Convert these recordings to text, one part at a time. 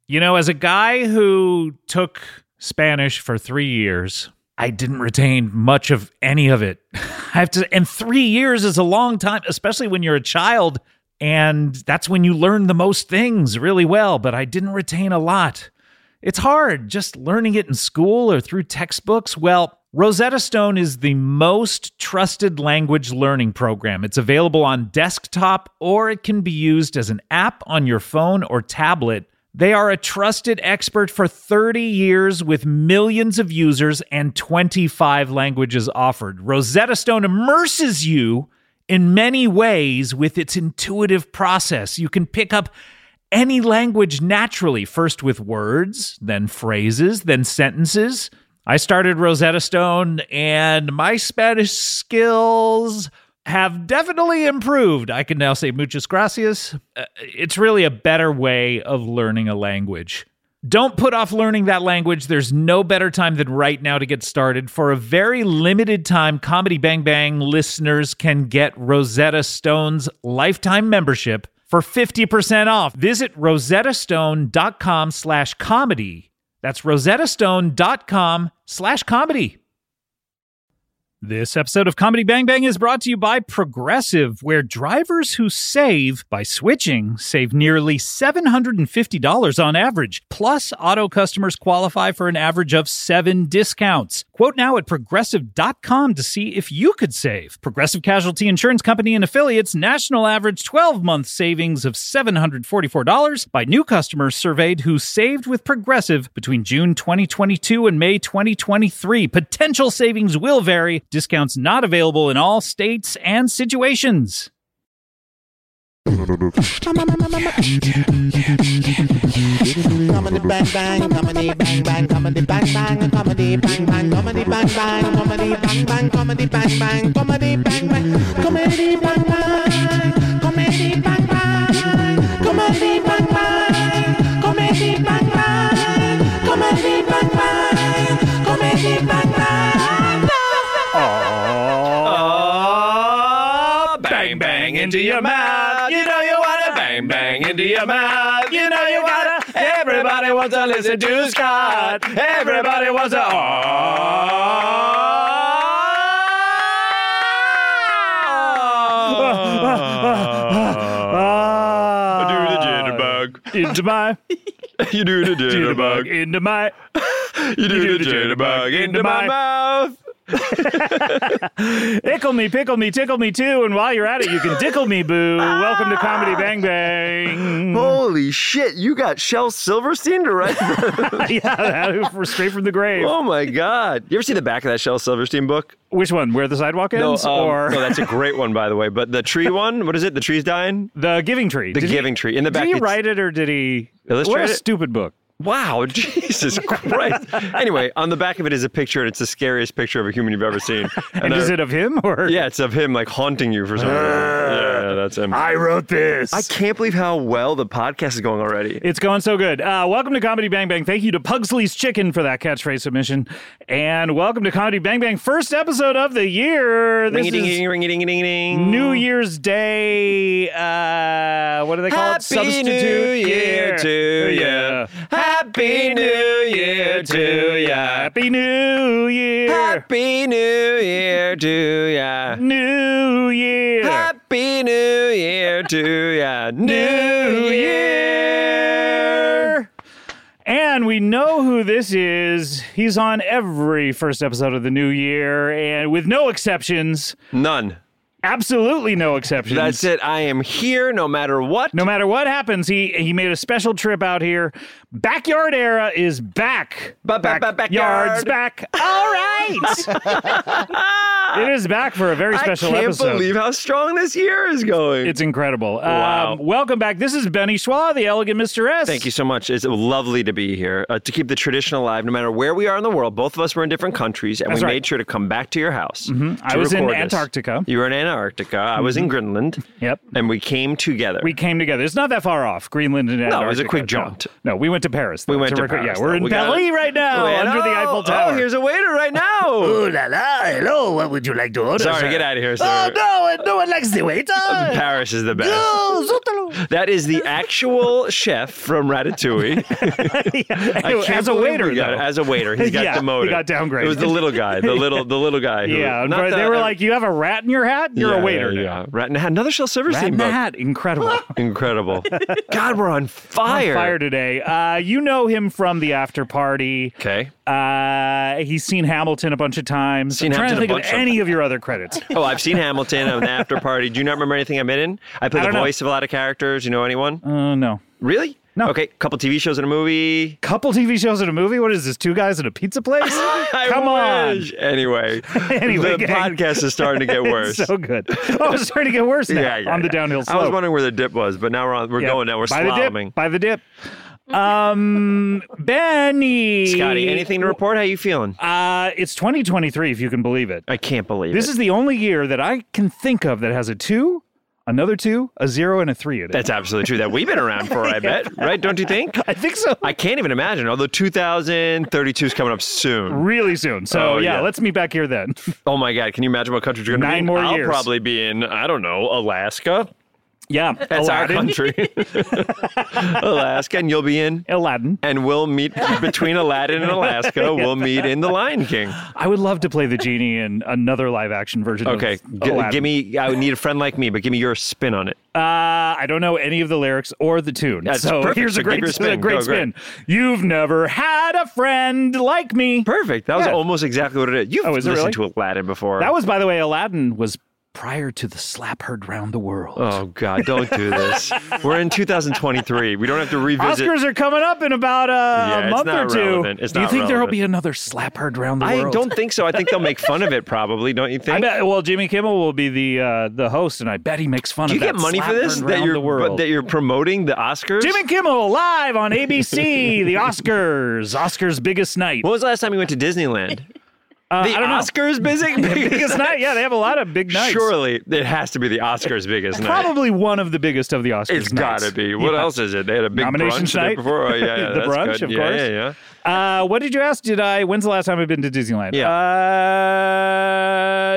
You know, as a guy who took Spanish for 3 years, I didn't retain much of any of it. And 3 years is a long time, especially when you're a child, and that's when you learn the most things really well, but I didn't retain a lot. It's hard just learning it in school or through textbooks. Well, Rosetta Stone is the most trusted language learning program. It's available on desktop, or it can be used as an app on your phone or tablet. They are a trusted expert for 30 years with millions of users and 25 languages offered. Rosetta Stone immerses you in many ways with its intuitive process. You can pick up any language naturally, first with words, then phrases, then sentences. I started Rosetta Stone, and my Spanish skills have definitely improved. I can now say muchas gracias. It's really a better way of learning a language. Don't put off learning that language. There's no better time than right now to get started. For a very limited time, Comedy Bang Bang listeners can get Rosetta Stone's lifetime membership for 50% off. Visit rosettastone.com/comedy. That's rosettastone.com/comedy. This episode of Comedy Bang Bang is brought to you by Progressive, where drivers who save by switching save nearly $750 on average. Plus, auto customers qualify for an average of 7 discounts. Quote now at Progressive.com to see if you could save. Progressive Casualty Insurance Company and Affiliates national average 12-month savings of $744 by new customers surveyed who saved with Progressive between June 2022 and May 2023. Potential savings will vary. Discounts not available in all states and situations. Comedy bang bang, comedy bang bang, comedy bang bang, comedy bang bang, comedy bang bang, comedy bang bang, comedy bang bang, comedy bang bang, comedy bang bang, comedy bang bang, comedy bang bang, comedy bang bang, comedy bang bang, comedy bang bang. Oh, bang bang into your mouth. You know you wanna bang bang into your mouth. You know you gotta. Everybody wants to listen to Scott. Everybody wants to. Do the jitterbug Into my... You do the jitterbug. Into my... You do the jitterbug into my mouth. Ickle me, pickle me, tickle me too, and while you're at it, you can dickle me, boo. Welcome to Comedy Bang Bang. Holy shit, you got Shel Silverstein to write that? Yeah, straight from the grave. Oh my God. You ever see the back of that Shel Silverstein book? Which one? Where the sidewalk ends? No, that's a great one, by the way. But the tree one, what is it? The tree's dying? The Giving Tree. The Giving Tree. In the back. Did he write it or did he illustrate What a it? stupid book. Wow, Jesus Christ. Anyway, on the back of it is a picture, and it's the scariest picture of a human you've ever seen. And is it of him? Or? Yeah, it's of him, like, haunting you for some reason. Yeah, that's him. I wrote this. I can't believe how well the podcast is going already. It's going so good. Welcome to Comedy Bang Bang. Thank you to Pugsley's Chicken for that catchphrase submission. And welcome to Comedy Bang Bang, first episode of the year. This Ring-a-ding-ding-ring-a-ding-ding-ding. New Year's Day, what do they call it? Substitute New Year to Yeah. Happy New Year to ya. Happy New Year. Happy New Year to ya. New Year. Happy New Year to ya. New Year. And we know who this is. He's on every first episode of the new year, and with no exceptions. None. Absolutely no exceptions. That's it. I am here no matter what. No matter what happens, he made a special trip out here. Backyard Era is back. Backyard's back. All right. It is back for a very special episode. I can't believe how strong this year is going. It's incredible. Wow. Welcome back. This is Benny Schwa, the Elegant Mr. S. Thank you so much. It's lovely to be here, to keep the tradition alive no matter where we are in the world. Both of us were in different countries, and That's we right. made sure to come back to your house. I was in record this. Antarctica. You were in Antarctica. Antarctica. I was in Greenland. Yep. And we came together. We came together. It's not that far off, Greenland and Antarctica. it was a quick jaunt. No, we went to Paris. We went to Paris. Yeah, we're in Paris right now, under the Eiffel Tower. Oh, here's a waiter right now. Oh la la, hello, what would you like to order? Sorry, sir? get out of here, sir. Oh, no one likes the waiter. Paris is the best. Oh, Zotalo. That is the actual chef from Ratatouille. As a waiter, though. As a waiter, he got demoted. He got downgraded. It was the little guy, the little guy. Who, Yeah, not they were like, you have a rat in your hat? You're a waiter now. Yeah. Rat in the Hat. Another Shel Silverstein Rat in the book. hat. Incredible. Incredible. God, we're on fire. Fire today. You know him from the after party. Okay. He's seen Hamilton a bunch of times. I'm trying to think of any of your other credits. Oh, I've seen Hamilton on the after party. Do you not remember anything I've been in? I play the voice of a lot of characters. You know anyone? No. Really? No. Okay, couple TV shows and a movie. Couple TV shows and a movie? What is this, 2 guys in a pizza place? Come on. Anyway, the podcast is starting to get worse. It's so good. Oh, it's starting to get worse now on the downhill slope. I was wondering where the dip was, but now we're going now. We're slaloming. By the dip. Benny. Scotty, anything to report? How you feeling? It's 2023, if you can believe it. I can't believe it. This is the only year that I can think of that has a 2, another 2, a 0, and a 3 in it. That's absolutely true. That we've been around for, I bet. Right? Don't you think? I think so. I can't even imagine. Although 2032 is coming up soon. Really soon. So, yeah, let's meet back here then. Oh, my God. Can you imagine what countries you're going to be in? 9 more years. I'll probably be in, I don't know, Alaska. Yeah. That's Aladdin. our country. Alaska, and you'll be in? Aladdin. And we'll meet between Aladdin and Alaska. We'll meet in The Lion King. I would love to play the genie in another live action version of Aladdin. Give me, I would need a friend like me, but give me your spin on it. I don't know any of the lyrics or the tune. That's so perfect. here's So a great give your spin. Go, spin. You've never had a friend like me. Perfect. That was almost exactly what it is. You've listened to Aladdin before. That was, by the way, Aladdin was prior to the slap heard round the world. Oh, God, don't do this. We're in 2023. We don't have to revisit. Oscars are coming up in about a month or 2. Relevant. Do you think there will be another slap heard round the world? I don't think so. I think they'll make fun of it, probably. Don't you think? I bet. Well, Jimmy Kimmel will be the host, and I bet he makes fun of that. Do you get money for this? That you're promoting the Oscars? Jimmy Kimmel live on ABC, the Oscars' biggest night. When was the last time you went to Disneyland? The Oscars' biggest night? Yeah, they have a lot of big nights. Surely it has to be the Oscars' biggest night. Probably one of the biggest of the Oscars It's got to be. What else is it? They had a big Nominations brunch night before. Oh, yeah, the brunch, good. of course. Yeah. What did you ask? When's the last time I've been to Disneyland? Yeah.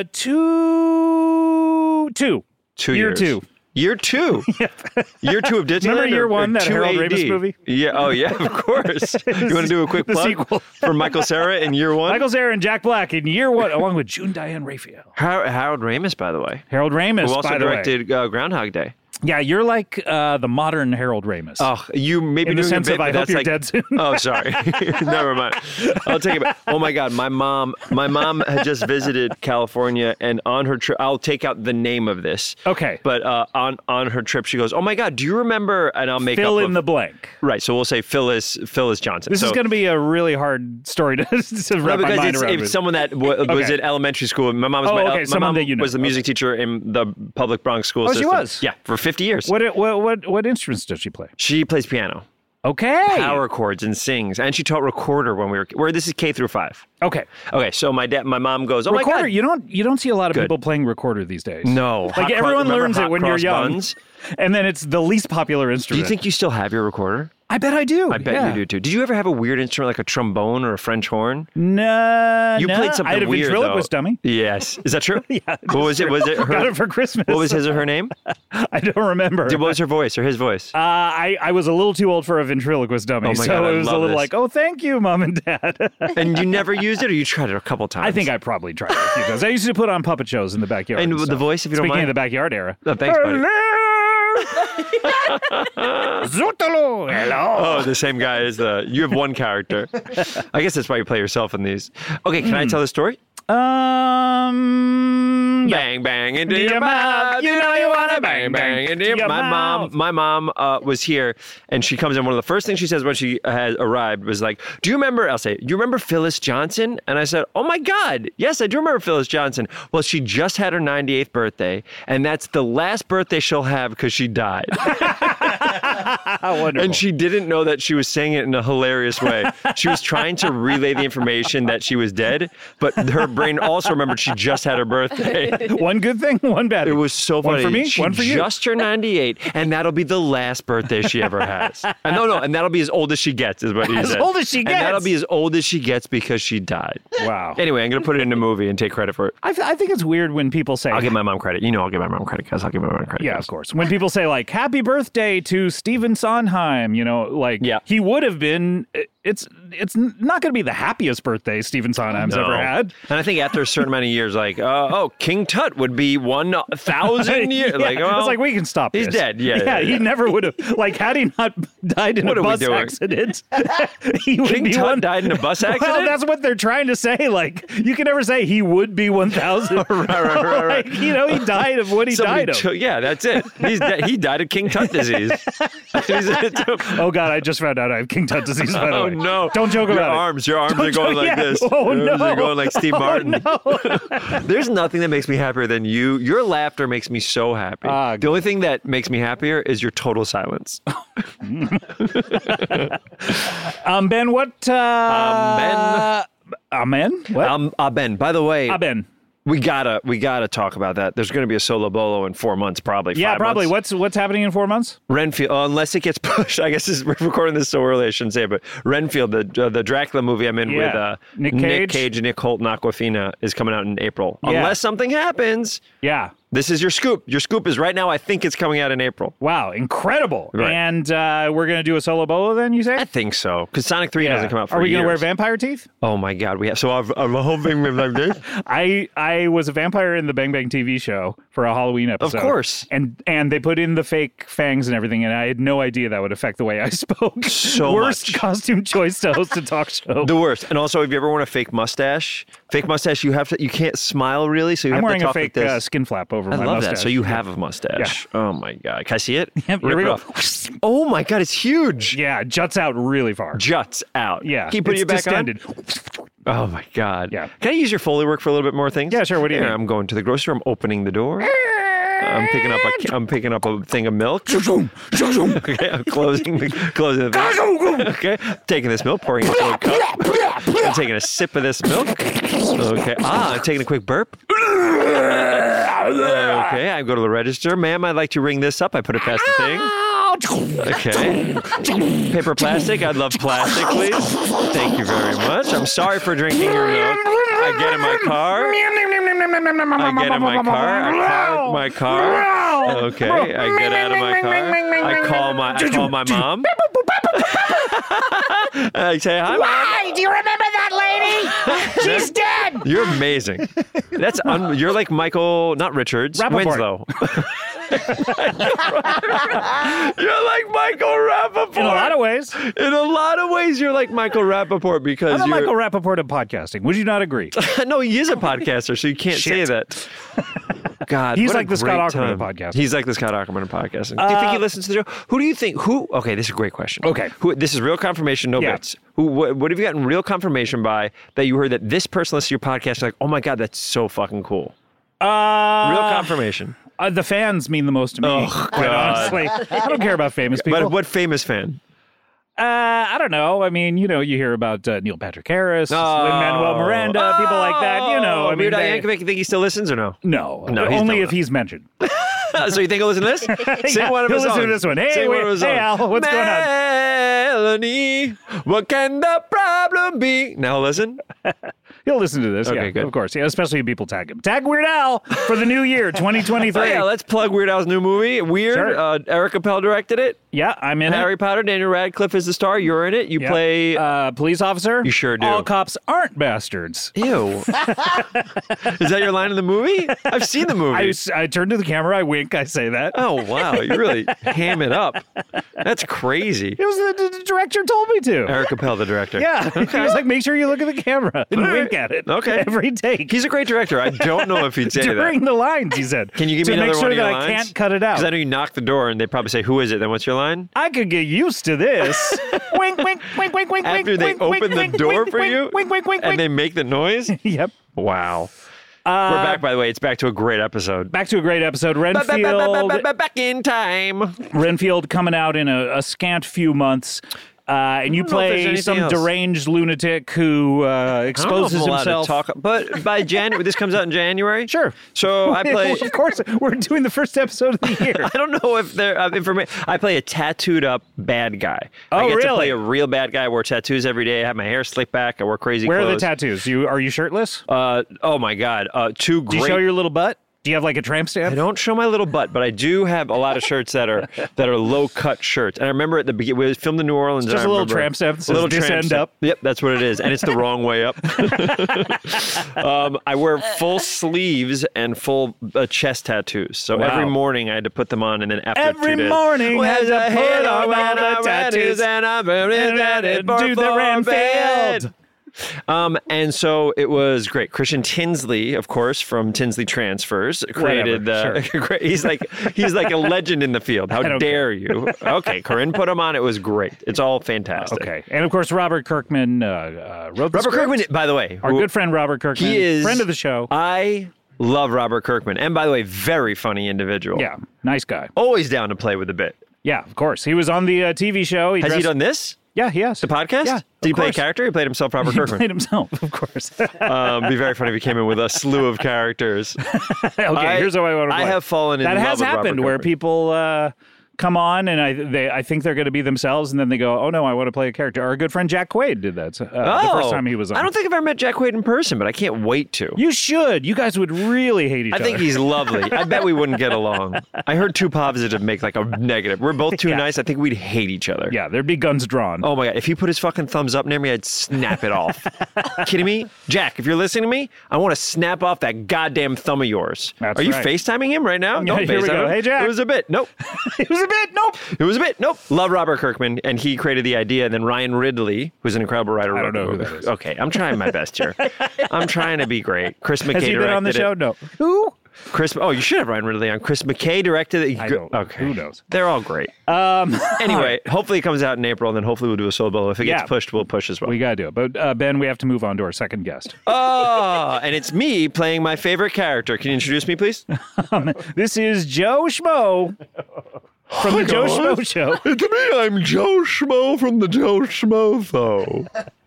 2 Year years. 2. Year 2. Year 2 of Disneyland. Remember year 1, that 2 Harold AD? Ramis movie? Yeah. Oh, yeah, of course. You want to do a quick plug sequel. for Michael Cera in year 1? Michael Cera and Jack Black in year 1, along with June Diane Raphael. Harold Ramis, by the way. Harold Ramis, who also by the way. directed Groundhog Day. Yeah, you're like the modern Harold Ramis. Oh, you maybe in the doing sense a bit, of I but hope that's you're like, dead soon. Oh, sorry. Never mind. I'll take it back. Oh my God, my mom had just visited California, and on her trip, I'll take out the name of this. Okay. But on her trip, she goes, "Oh my God, do you remember?" And I'll make fill in the blank. Right. So we'll say Phyllis Johnson. This is going to be a really hard story to wrap my mind around. It's someone that was at elementary school. My mom was my mom was the music teacher in the public Bronx school system. She was? Yeah, for 50 years. What instruments does she play? She plays piano. Okay. Power chords and sings. And she taught recorder when we were this is K through 5. Okay. So my mom goes, "Oh recorder, my God." You don't see a lot of people playing recorder these days. No. Like everyone learns it when you're young. Buns? And then it's the least popular instrument. Do you think you still have your recorder? I bet I do. I bet you do too. Did you ever have a weird instrument like a trombone or a French horn? No. You played something I had a weird, ventriloquist though. dummy. Yes. Is that true? Yeah. What was it? Was it her? Got it for Christmas. What was his or her name? I don't remember. What was her voice or his voice? I was a little too old for a ventriloquist dummy, God, it was a little like, oh, thank you, Mom and Dad. And you never used it, or you tried it a couple times? I think I probably tried it a few times. I used to put on puppet shows in the backyard. And the voice, if you don't mind? Speaking of the backyard era. Oh, thanks, buddy. Zotalo, hello. Oh, the same guy as you have one character. I guess that's why you play yourself in these. Okay, can I tell the story? Bang, bang into your mouth. You know you want to bang, bang into your mouth. My mom was here, and she comes in. One of the first things she says when she has arrived was like, "Do you remember?" I'll say, "Do you remember Phyllis Johnson?" And I said, "Oh my God, yes, I do remember Phyllis Johnson." Well, she just had her 98th birthday, and that's the last birthday she'll have because she died. Wonderful. And she didn't know that she was saying it in a hilarious way. She was trying to relay the information that she was dead, but her brain also remembered she just had her birthday. One good thing, one bad It thing. was so funny. One for me, She one for you. just turned 98, and that'll be the last birthday she ever has. And and that'll be as old as she gets, is what he As said. old as she And that'll gets. be as old as she gets because she died. Wow. Anyway, I'm going to put it in a movie and take credit for it. I think it's weird when people say, I'll give my mom credit. You know I'll give my mom credit, guys. I'll give my mom credit. yeah, guys. of course. When people say like "Happy birthday to Stephen Sondheim," like Yeah. he would have been. It's not going to be the happiest birthday Stephen Sondheim's No. ever had. And I think after a certain amount of years, like, King Tut would be 1,000 years. Yeah, Like, well, it's like we can stop. he's this. dead. Yeah. He never would have. Like, had he not died in What a are we bus doing? accident, he would King be Tut one. died in a bus accident? Well, that's what they're trying to say. Like, you can never say he would be 1,000. right. Like, he died of what he Somebody died of. took- yeah, that's it. He's he died of King Tut disease. Oh God, I just found out I have King Tut disease. By the Oh way, no! don't joke Your about it. arms are going like yeah. this. Oh, Your arms no. are going like Steve Martin. Oh, no. There's nothing that makes me happier than you. Your laughter makes me so happy. The only thing that makes me happier is your total silence. Ben, what? Ben. Amen. What? Ben. By the way, Ben. we gotta talk about that. There's gonna be a solo bolo in 4 months, probably. Yeah, 5 probably. months. What's happening in 4 months? Renfield, unless it gets pushed. I guess we're recording this so early, I shouldn't say it, but Renfield, the Dracula movie I'm in Yeah. with Nick Cage and Nick Holt and Aquafina is coming out in April. Yeah. Unless something happens. Yeah. This is your scoop. Your scoop is right now, I think it's coming out in April. Wow, incredible. Right. And we're gonna do a solo bolo then, you say? I think so. Because Sonic 3 doesn't come out for Are we years. gonna wear vampire teeth? Oh my God. We have. So I've a whole thing like this. I was a vampire in the Bang Bang TV show for a Halloween episode. Of course. And they put in the fake fangs and everything, and I had no idea that would affect the way I spoke. So Worst much. costume choice to host a talk show. The worst. And also, if you ever want a fake mustache, you can't smile really, so you I'm have wearing to a talk fake like this. skin flap over I my love mustache. that. So you have a mustache. Oh my God. Can I see it? Yep, here Rip we it go. off. Oh my God, it's huge. Yeah, it juts out really far. Juts out. Yeah, Can you put it's your back distended. on? Oh my God. Yeah. Can I use your Foley work for a little bit more things? Yeah, sure. What do you Here, need? I'm going to the grocery store. I'm opening the door. I'm picking up a thing of milk. Okay, I'm closing the thing. Okay, taking this milk, pouring it into a cup. I'm taking a sip of this milk. Okay. I'm taking a quick burp. Okay, I go to the register. Ma'am, I'd like to ring this up. I put it past the thing. Okay. Paper plastic. I'd love plastic, please. Thank you very much. I'm sorry for drinking your milk. I get in my car. I get in my car. I park my car. Okay. I get out of my car. I call my mom. I say, hi, Mom. Hey, do you remember that lady? She's dead. You're amazing. You're like Michael, not Richards, Rappaport. Winslow. You're like Michael Rappaport. In a lot of ways. In a lot of ways, you're like Michael Rappaport because I'm a you're... Michael Rappaport of podcasting. Would you not agree? No, he is a podcaster, so you can't say Shit. that. God, He's what a like the Scott great Aukerman of time. podcasting. He's like the Scott Aukerman of podcasting. Do you think he listens to the show? Who do you think? Okay, this is a great question. Okay. This is real confirmation, no Yeah. bits. What have you gotten real confirmation by that you heard that this person listens to your podcast? Like, oh my God, that's so fucking cool. Real confirmation. The fans mean the most to me, quite honestly. I don't care about famous people. But what famous fan? I don't know. I mean, you hear about Neil Patrick Harris, Lin-Manuel Miranda, people like that. I mean, Weird Al Yankovic, you think he still listens or no? no, No, he's only not. if he's mentioned. So you think he'll listen to this? Sing Yeah, one of he'll his listen to songs. this one. Hey, Sing one of his hey, songs. Al, what's going on? Melanie, what can the problem be? Now listen. He'll listen to this. Okay, yeah, good. of course. Yeah, especially if people tag him. Tag Weird Al for the new year, 2023. Oh, yeah, let's plug Weird Al's new movie. Weird. Sure. Eric Appel directed it. Yeah, I'm in Harry it. Potter. Daniel Radcliffe is the star. You're in it. You Yep. play. Police officer. You sure do. All cops aren't bastards. Ew. Is that your line in the movie? I've seen the movie. I turn to the camera, I wink, I say that. Oh wow, you really ham it up. That's crazy. It was the director told me to. Eric Appel, the director. Yeah, he was like, make sure you look at the camera and wink at it. Okay. Every take. He's a great director. I don't know if he'd say During that. the lines, he said. Can you give to me another make sure one of your that lines? I can't cut it out. Because I know you knock the door and they probably say, "Who is it?" Then what's your line? I could get used to this. Wink, wink, wink, wink, wink, After wink, they wink, open wink, the door wink, for wink, you, wink, wink, wink, and wink. they make the noise. Yep. Wow. We're back, by the way. It's back to a great episode. Back to a great episode. Renfield. Back in time. Renfield coming out in a scant few months. And you play some deranged lunatic who exposes himself. But by January, this comes out in January? Sure. So I play... Of course, we're doing the first episode of the year. I don't know if there information. I play a tattooed up bad guy. Oh, I get really? to play a real bad guy. I wear tattoos every day. I have my hair slicked back. I wear crazy Where clothes. are the tattoos? Are you shirtless? Oh my God. Two great... Do you show your little butt? Do you have like a tramp stamp? I don't show my little butt, but I do have a lot of shirts that are low cut shirts. And I remember at the beginning, we filmed in New Orleans. It's just a little tramp stamp. A little this tramp end stamp. up. Yep, that's what it is, and it's the wrong way up. I wear full sleeves and full chest tattoos. So Wow. every morning I had to put them on, and then after Every 2 days, morning has a put on all the tattoos and I'm ready do the Renfield. And so it was great. Christian Tinsley, of course, from Tinsley Transfers, created Whatever, he's like a legend in the field. How don't dare you? Okay, Corinne put him on. It was great. It's all fantastic. Okay. And of course, Robert Kirkman wrote the Robert script. Kirkman, by the way, Our good friend Robert Kirkman. he is friend of the show. I love Robert Kirkman, and by the way, very funny individual. Yeah. Nice guy. Always down to play with a bit. Yeah, of course. He was on the TV show. Has he done this? Yeah, he has. The podcast? Yeah. Did he play a course. character? He played himself, Robert He Kirkman. played himself, of course. Be very funny if he came in with a slew of characters. Okay, here's what I want to play. I have fallen in that love has with Robert happened where Kirkman. people come on and I think they're going to be themselves, and then they go, oh no, I want to play a character. Our good friend Jack Quaid did that the first time he was on. I don't think I've ever met Jack Quaid in person, but I can't wait to. You should. You guys would really hate each other. I think he's lovely. I bet we wouldn't get along. I heard two positive make like a negative. We're both too Yeah. nice. I think we'd hate each other. Yeah, there'd be guns drawn. Oh my God. If he put his fucking thumbs up near me, I'd snap it off. Kidding me? Jack, if you're listening to me, I want to snap off that goddamn thumb of yours. That's Are you right. FaceTiming him right now? Yeah, Don't here we FaceTime go. him. Hey, Jack. It was a bit. Nope. It was a bit. Nope. It was a bit. Nope. Love Robert Kirkman, and he created the idea. And then Ryan Ridley, who's an incredible writer. I don't know who that is. Okay, I'm trying my best here. I'm trying to be great. Chris McKay Has he been on the directed show? it. No. Who? Oh, you should have Ryan Ridley on. Chris McKay directed it. I don't. Okay. Who knows? They're all great. Anyway, hopefully it comes out in April, and then hopefully we'll do a solo. If it gets Yeah. pushed, we'll push as well. We got to do it. But Ben, we have to move on to our second guest. Oh, and it's me playing my favorite character. Can you introduce me, please? This is Joe Schmo from the Joe Schmo Show. It's me. I'm Joe Schmo from the Joe Schmo Show.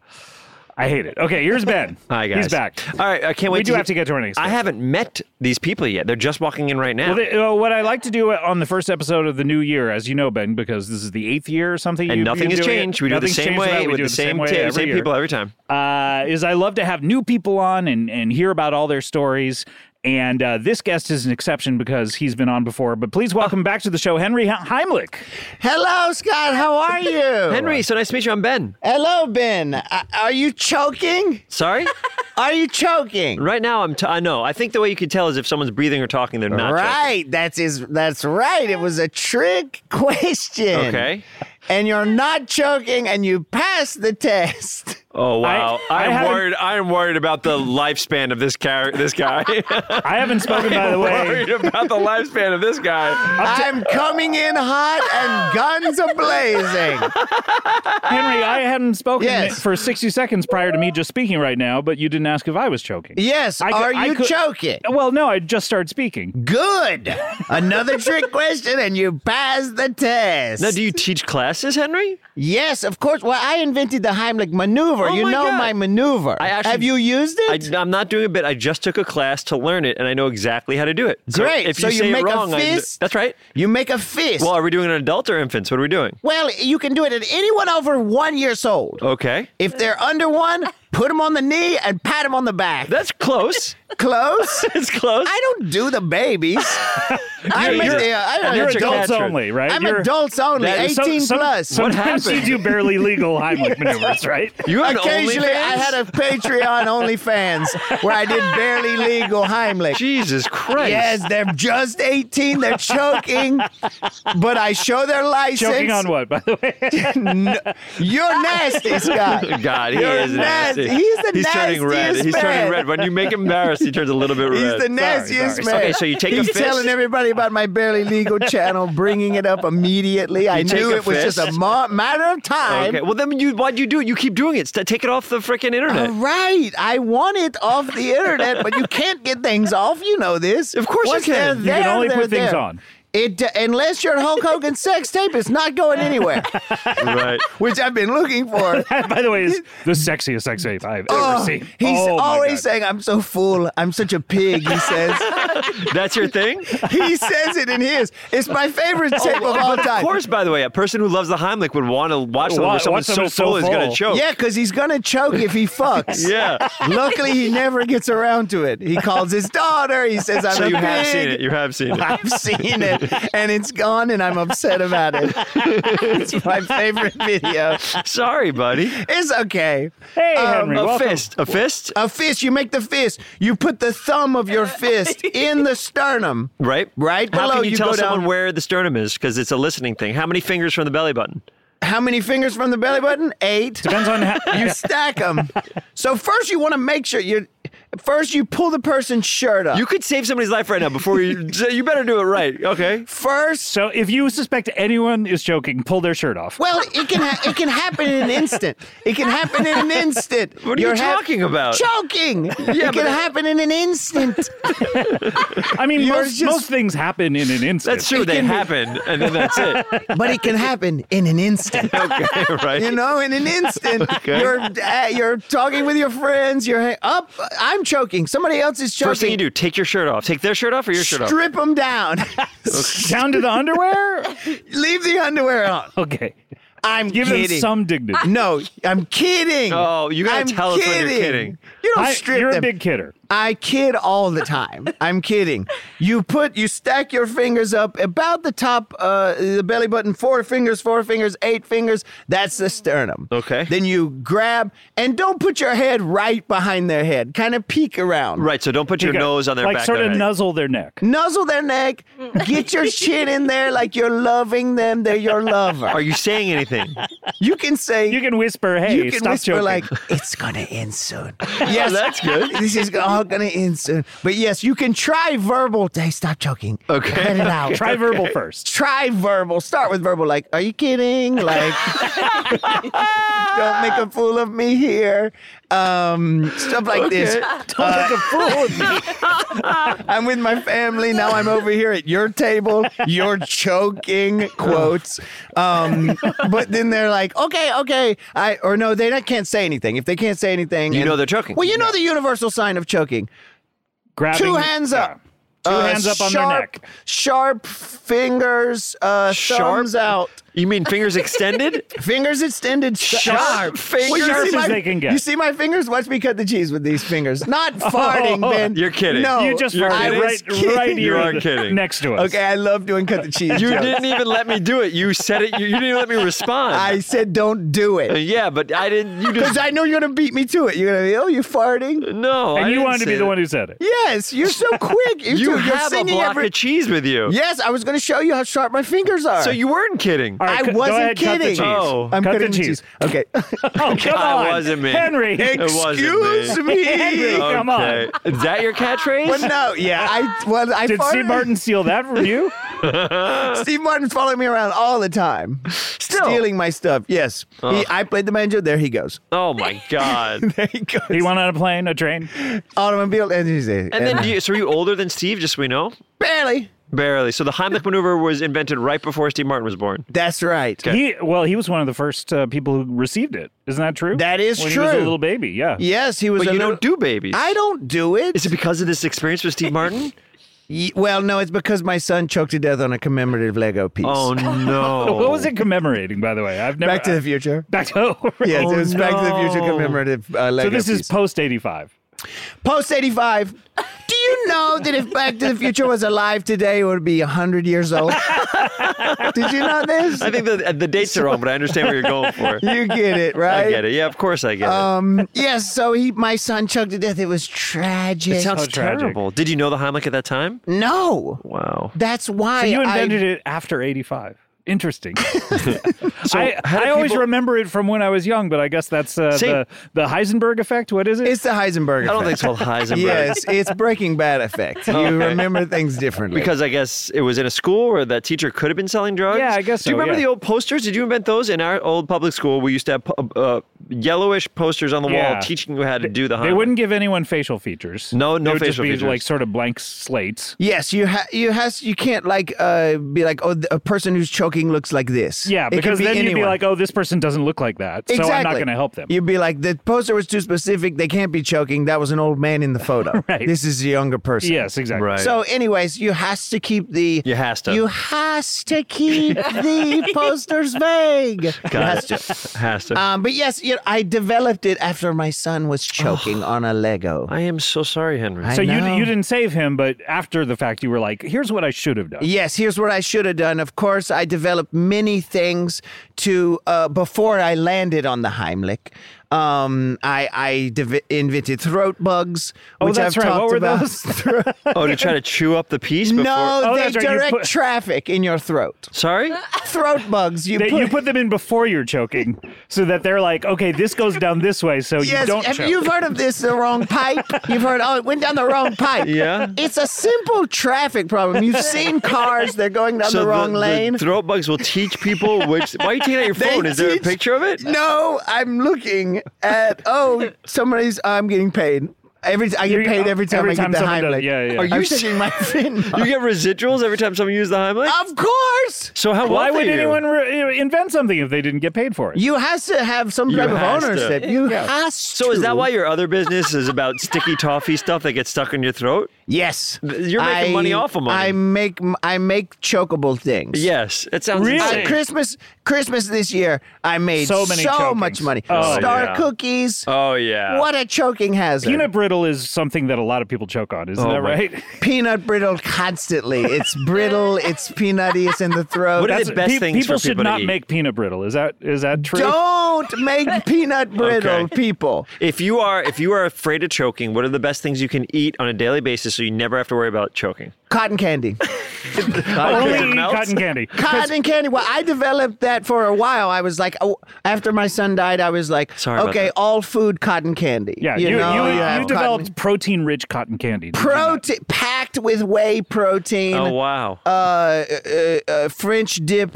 I hate it. Okay, here's Ben. Hi, guys. He's back. All right, I can't wait. We do have to get to our next I guest. haven't met these people yet. They're just walking in right now. What I like to do on the first episode of the new year, as you know, Ben, because this is the 8th year or something. And nothing has doing it. changed. We do it the Nothing's same changed about way it. We with do the it same way every same year. people every time. Is I love to have new people on and hear about all their stories. And this guest is an exception because he's been on before. But please welcome back to the show, Henry Heimlich. Hello, Scott. How are you? Henry, so nice to meet you. I'm Ben. Hello, Ben. Are you choking? Sorry? Are you choking? Right now, I know. I think the way you can tell is if someone's breathing or talking, they're not joking. Right. That's right. It was a trick question. Okay. And you're not choking, and you passed the test. Oh wow! I haven't- I'm worried about the lifespan of this guy. I haven't spoken, by the way. Worried about the lifespan of this guy. I'm coming in hot and guns are blazing. Henry, I hadn't spoken Yes. for 60 seconds prior to me just speaking right now, but you didn't ask if I was choking. Yes. Are you choking? Well, no, I just started speaking. Good. Another trick question, and you passed the test. Now, do you teach classes, Henry? Yes, of course. Well, I invented the Heimlich maneuver. Oh you my know God. my maneuver. I actually- Have you used it? I'm not doing a bit. I just took a class to learn it, and I know exactly how to do it. So Great. If So you you say make it a wrong, fist? that's right. You make a fist. Well, are we doing an adult or infants? What are we doing? Well, you can do it at anyone over 1 year old. Okay. If they're under one, put them on the knee and pat them on the back. That's close. Close? It's close. I don't do the babies. I'm You're You're Patrick adults Patrick. only, right? I'm You're, adults only, That- 18 plus. Sometimes you happened? do barely legal Heimlich maneuvers, right? You have an Occasionally, OnlyFans? I had a Patreon OnlyFans where I did barely legal Heimlich. Jesus Christ. Yes, they're just 18. They're choking, but I show their license. Choking on what, by the way? You're nasty, Scott. God, he You're is nasty. He's the He's turning red. nastiest He's turning man. red. When you make him embarrassed, He turns a little bit red. He's the nastiest man. Okay, so you take a He's fist? telling everybody about my Barely Legal channel, bringing it up immediately. I take knew a it was just a fist? matter of time. Okay, well then why'd you do it? You keep doing it. Take it off the freaking internet. All right, I want it off the internet, but you can't get things off. You know this. Of course you Once can. they're You can there, only they're put things there. on. It unless you're Hulk Hogan's sex tape, it's not going anywhere. Right. Which I've been looking for. By the way, is the sexiest sex tape I've ever seen. He's Oh, my always God. saying, "I'm so full. I'm such a pig." He says. That's your thing? He says it in his. It's my favorite tape of all But time. of course, by the way, a person who loves the Heimlich would want to watch something where Watch someone's so someone so full he's going full. to choke. Yeah, because he's gonna choke if he fucks. Yeah. Luckily, he never gets around to it. He calls his daughter. He says, "I'm So a you pig." have seen it. You have seen it. I've seen it, and it's gone, and I'm upset about it. It's my favorite video. Sorry, buddy. It's okay. Hey, Henry, A welcome. fist. A fist? A fist. You make the fist. You put the thumb of your fist in the sternum. Right? Right How below, can you you tell go someone down- where the sternum is? Because it's a listening thing. How many fingers from the belly button? How many fingers from the belly button? 8. Depends on how. You stack them. So first, you want to make sure you pull the person's shirt up. You could save somebody's life right now before you. So you better do it right. Okay. First. So if you suspect anyone is choking, pull their shirt off. Well, it can happen in an instant. It can happen in an instant. What are you talking about? Choking. It can happen in an instant. I mean, You're most just- things happen in an instant. That's true. They can be- happen, and then that's it. But it can happen in an instant. Okay, right. You know, in an instant, Okay. you're talking with your friends. You're up. I'm choking. Somebody else is choking. First thing you do, take your shirt off. Take their shirt off or your shirt off? Strip them down. Down to the underwear? Leave the underwear on. Okay. I'm Give kidding. them some dignity. No, I'm kidding. Oh, you gotta I'm tell us when you're kidding. You don't strip You're them. a big kidder. I kid all the time. I'm kidding. You stack your fingers up about the top, the belly button, 4 fingers, 8 fingers. That's the sternum. Okay. Then you grab, and don't put your head right behind their head. Kind of peek around. Right, so don't put your You got- nose on their like back. sort of of their head. nuzzle their neck. Nuzzle their neck. Get your chin in there like you're loving them. They're your lover. Are you saying anything? You can say. You can whisper, "Hey, you can stop whisper choking." like, "It's gonna end soon." Yes, that's good. This is all gonna end soon. But yes, you can try verbal. Hey, stop choking. Okay. Cut it out. Try verbal first. Try verbal. Start with verbal. Like, are you kidding? Like, don't make a fool of me here. Stuff like this. Don't make a fool of me. I'm with my family. Now I'm over here at your table. You're choking, quotes. But then they're like, okay. They can't say anything. If they can't say anything. You know they're choking. Well, you know the universal sign of choking. Grabbing, 2 hands up. Two hands up on their neck. Sharp fingers, thumbs out. You mean fingers extended? Fingers extended. Sharp fingers. you Sharp see as they can get. You see my fingers? Watch me cut the cheese with these fingers. Not farting, Ben. You're kidding. No. You just You're farted kidding. right You here are kidding. next to us. Okay, I love doing cut the cheese You jokes. didn't even let me do it. You said it. You didn't even let me respond. I said don't do it. Yeah, but I didn't. You Because just. I know you're going to beat me to it. You're going to be, oh, you farting? No. I And you didn't wanted to be say the that. one who said it. Yes, you're so quick. You you're have a singing block of cheese with you. Yes, I was going to show you how sharp my fingers are. So you weren't kidding. All right, I go wasn't ahead, cut the kidding. cheese. Oh. I'm cut cutting the cheese. Okay. Oh, come It on. wasn't me. Henry. It wasn't Excuse me. Henry, come on. Okay. Is that your catchphrase? Well, no, yeah. I Did farted. Steve Martin steal that from you? Steve Martin's following me around all the time. Still. Stealing my stuff. Yes. I played the banjo. There he goes. Oh my God. There he goes. He went on a plane, a train? Automobile. And he's there. And then, so are you older than Steve? Just so we know. barely. Barely. So the Heimlich maneuver was invented right before Steve Martin was born. That's right. He was one of the first people who received it. Isn't that true? That is when true. He was a little baby, yeah. Yes, he was But a you little. don't do babies. I don't do it. Is it because of this experience with Steve Martin? Well, no, it's because my son choked to death on a commemorative Lego piece. Oh no. What was it commemorating, by the way? I've never. Back to the Future. Back to. Yes, it was Back to the Future no. commemorative Lego So this piece. is post 85. Post 85. Do you know that if Back to the Future was alive today, it would be 100 years old? Did you know this? I think the dates are wrong, but I understand what you're going for. You get it, right? I get it. Yeah, of course I get it. Yes, so my son choked to death. It was tragic. It sounds so tragic. terrible. Did you know the Heimlich at that time? No. Wow. That's why So you invented it after 85. Interesting. I always remember it from when I was young, but I guess that's the Heisenberg effect. What is it? It's the Heisenberg effect. I don't think it's called Heisenberg. Yes, it's Breaking Bad effect. You remember things differently. Because I guess it was in a school where that teacher could have been selling drugs. Yeah, I guess Do you so, remember yeah. the old posters? Did you invent those? In our old public school, we used to have yellowish posters on the Yeah. wall teaching you how to do the They Heimlich. wouldn't give anyone facial features. No They would facial just be features. like sort of blank slates. Yes, you can't be like, oh, a person who's choking looks like this. Yeah, It can because then you'd be anyone. like, oh, this person doesn't look like that, so I'm not going to help them. You'd be like, the poster was too specific. They can't be choking. That was an old man in the photo. Right. This is a younger person. Yes, exactly. Right. So, anyways, you has to keep the. You has to. You has to keep the posters vague. Got it. Has to. But yes, I developed it after my son was choking on a Lego. I am so sorry, Henry. I So know. you didn't save him, but after the fact, you were like, here's what I should have done. Yes, here's what I should have done. Of course, I developed many things to before I landed on the Heimlich. I invented throat bugs, Oh, which that's I've right. talked What were about. those? Oh, to try to chew up the piece before? No, Oh, they that's right. You direct put- traffic in your throat. Sorry? Throat bugs. You You put them in before you're choking, so that they're like, okay, this goes down this way, so Yes, you don't have choke. you've heard of this, the wrong pipe? You've heard, oh, it went down the wrong pipe. Yeah. It's a simple traffic problem. You've seen cars, they're going down the wrong lane. The throat bugs will teach people which. Why are you taking out your They phone? Is there a teach- picture of it? No, I'm looking at, I'm getting paid. I get paid every time I get the someone does- Heimlich. Yeah. Are you I'm s- taking my fin. You get residuals every time someone uses the Heimlich? Of course. So how Why wealthy would are you? anyone invent something if they didn't get paid for it? You has to have some type of has to. ownership. You Yeah. has So to. is that why your other business is about sticky toffee stuff that gets stuck in your throat? Yes. You're making money off of money. I make chokeable things. Yes, it sounds Really? insane. Christmas this year, I made So many chokings. much money. Oh, Star yeah. cookies. Oh yeah. What a choking hazard. Peanut brittle is something that a lot of people choke on, isn't Oh, that my- right? Peanut brittle constantly. It's brittle. It's peanutty. It's in the throat. What are the best things people for should people to not eat? make peanut brittle. Is that true? Don't make peanut brittle, Okay. people. If you are afraid of choking, what are the best things you can eat on a daily basis so you never have to worry about choking? Cotton candy. Only Something eat else? cotton candy. Cotton candy. Well, I developed that for a while. I was like, after my son died, I was like, Sorry about okay, that. all food cotton candy. Yeah, you have developed protein-rich cotton candy. did you not? protein packed with whey protein. Oh wow. French dip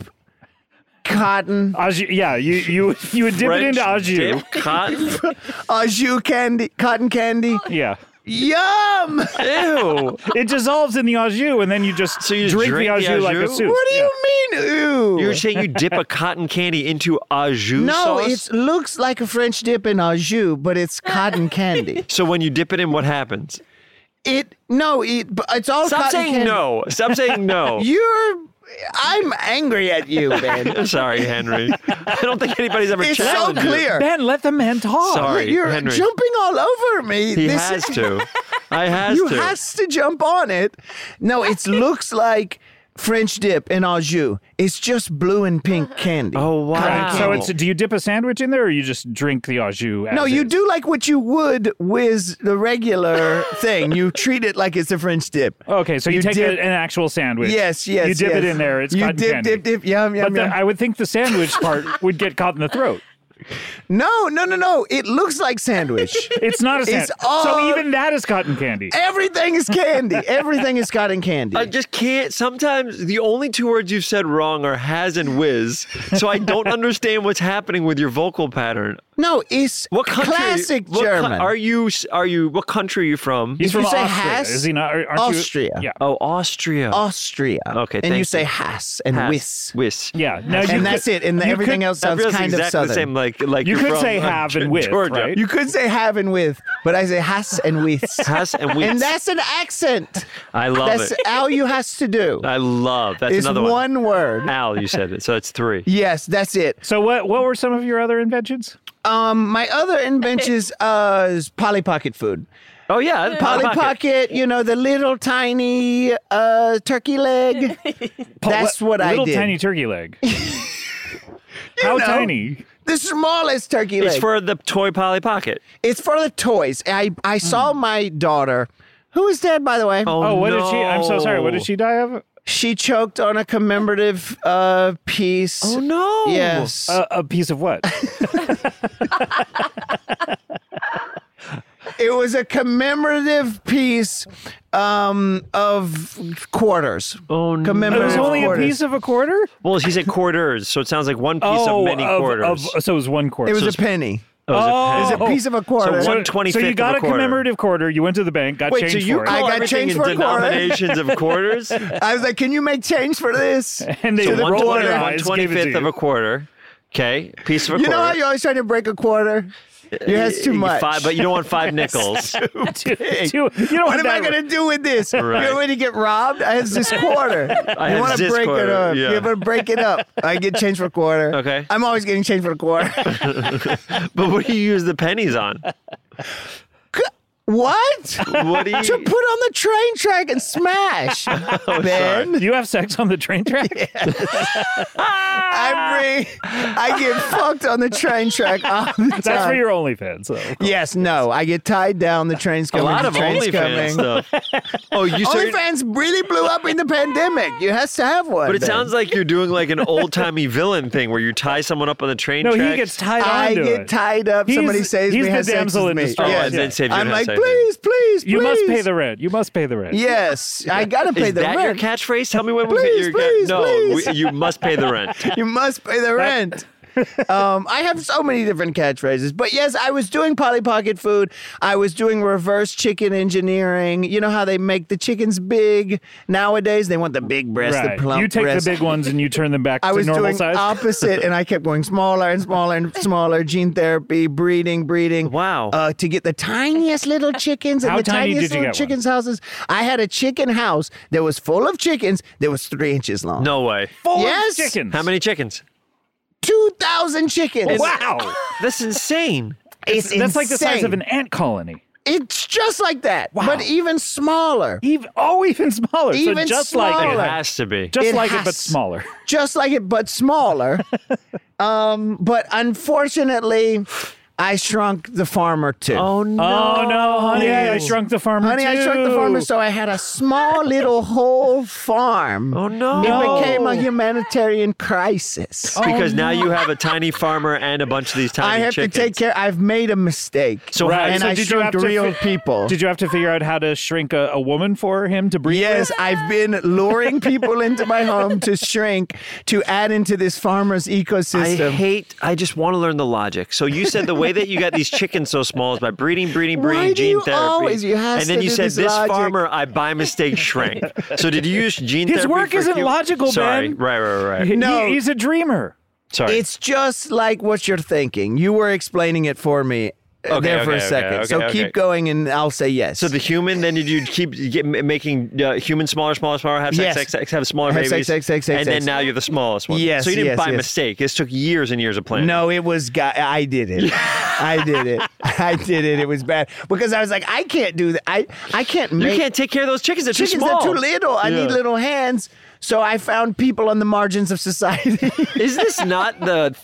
cotton. Au jus, yeah, you would dip it into au jus. dip cotton. Au jus candy. Cotton candy. Yeah. Yum! Ew. It dissolves in the au jus, and then you just So you drink drink the au the jus au like a jus? soup. What do you mean, ooh? You're saying you dip a cotton candy into au jus No, sauce? it looks like a French dip in au jus, but it's cotton candy. So when you dip it in, what happens? It's all Stop cotton saying candy. no. Stop saying no. I'm angry at you, Ben. Sorry, Henry. I don't think anybody's ever It's so challenged you. clear. Ben, let the man talk. Sorry, You're Henry. jumping all over me. He has to. I has You to. has to jump on it. No, it looks like French dip in au jus. It's just blue and pink candy. Oh, wow. Cotton Right, so candy. do you dip a sandwich in there, or you just drink the au jus? No, as you is? do like what you would with the regular thing. You treat it like it's a French dip. Okay, so you take dip- an actual sandwich. Yes. You dip it in there. It's you cotton dip, candy. dip, yum, yum, But yum. I would think the sandwich part would get caught in the throat. No. It looks like sandwich. It's not a It's sandwich. all- So even that is cotton candy. Everything is candy. Everything is cotton candy. I just can't. Sometimes the only two words you've said wrong are has and whiz. So I don't understand what's happening with your vocal pattern. No, it's What country? classic what German. Are you? What country are you from? He's If from you say Austria, has, is he not? Aren't Austria. You? Yeah. Oh, Austria. Austria. Okay, And thank you say you. has and Has. whis. Whis. Yeah. Now you And could- that's it. And you everything could- else That sounds feels kind of exactly southern. the same. Like You you're could from, say have and with, Georgia. right? You could say have and with, but I say has and whis. Has and whis. And that's an accent. I love That's it. all you has to do. I love. That's It's another one word. Al, you said it. So it's three. Yes, that's it. So what were some of your other inventions? My other inventions is Polly Pocket food. Oh yeah, Polly Pocket, the little tiny turkey leg. That's what I Little did. tiny turkey leg. How know. tiny? The smallest turkey leg. It's for the toy Polly Pocket. It's for the toys. I saw my daughter, who is dead, by the way. Oh, what did she? I'm so sorry. What no. did she die of? She choked on a commemorative piece. Oh no! Yes. A piece of what? It was a commemorative piece of quarters. Oh no! It Commemorative was only a quarters. piece of a quarter? Well, he said quarters, so it sounds like one piece of many quarters. So it was one quarter. It was a penny. It was a It was a piece of a quarter. So So 1/25 you got of a a quarter. commemorative quarter. You went to the bank, got Wait, change so you for it. I call got everything change in for a quarter. denominations of quarters? I was like, can you make change for this? And they So rolled one their eyes, gave it to 1/25 of you. a quarter. Okay, piece of a You quarter. know how you always try to break a quarter? You has too much. But you don't want 5 nickels. You don't What want am I that- going to do with this? Right. You know when you get robbed? I have this quarter. I You have want to this break quarter, it up. yeah. You want to break it up. I get change for a quarter. Okay. I'm always getting change for a quarter. But what do you use the pennies on? What? What do you? To put on the train track and smash. Ben, You have sex on the train track? I get fucked on the train track all the time. That's for your OnlyFans, though. Yes, no. I get tied down. The train's A coming. lot the of train's OnlyFans coming. stuff. Oh, you said. OnlyFans really blew up in the pandemic. You has to have one. But it Ben. sounds like you're doing like an old timey villain thing where you tie someone up on the train No, tracks. he gets tied I onto get it. tied up. He's- Somebody says he's me the has sex damsel with in me. distress. Yes. and then saves you I'm an like, SIV. please. You must pay the rent. You must pay the rent. Yes, I gotta pay Is the that rent. your catchphrase? Tell me when we Please, get your please, No, please. you must pay the rent. You must pay the rent. I have so many different catchphrases, but yes, I was doing Polly Pocket food. I was doing reverse chicken engineering. You know how they make the chickens big nowadays? They want the big breast, Right. the plump You take breast. the big ones and you turn them back I to was normal doing size. opposite, and I kept going smaller and smaller and smaller. Gene therapy, breeding. Wow. To get the tiniest little chickens and How the tiny tiniest did you little get one? chickens' houses. I had a chicken house that was full of chickens that was 3 inches long. No way. Full Yes. of chickens. How many chickens? 2,000 chickens. Wow. That's insane. It's That's like the size insane. of an ant colony. It's just like that, Wow. but even smaller. Even smaller. Even so just like smaller. It it. has to be. Just It like it, but has- smaller. Just like it, but smaller. But unfortunately, I shrunk the farmer too. Oh no. Oh no, honey! I shrunk the farmer. Honey, I shrunk the too. farmer, so I had a small little whole farm. Oh no. It became a humanitarian crisis. Because now you have a tiny farmer and a bunch of these tiny I have chickens. to take care. I've made a mistake. So Right. and so I did you have shrunk to real fi- people. Did you have to figure out how to shrink a woman for him to breed? Yes, with? I've been luring people into my home to shrink, to add into this farmer's ecosystem. I just want to learn the logic. So you said the way that you got these chickens so small is by breeding, Why do gene you therapy. always- you have and then to you do said this this logic. farmer I by mistake shrank. So did you use gene His therapy? work for isn't hu- logical, Sorry. Ben. Right. No. He's a dreamer. Sorry. It's just like what you're thinking. You were explaining it for me there for a second. So keep going, and I'll say yes. So the human, then you keep making humans smaller, have Yes. sex, have smaller Have babies, sex, and then sex. now you're the smallest one. Yes, So you didn't yes, by yes. mistake. This took years and years of planning. No, it was. I did it. I did it. I did it. It was bad because I was like, I can't do that. I can't You make can't take care of those chickens. They're too chickens. small. They're too little. I need little hands. So I found people on the margins of society. Is this not the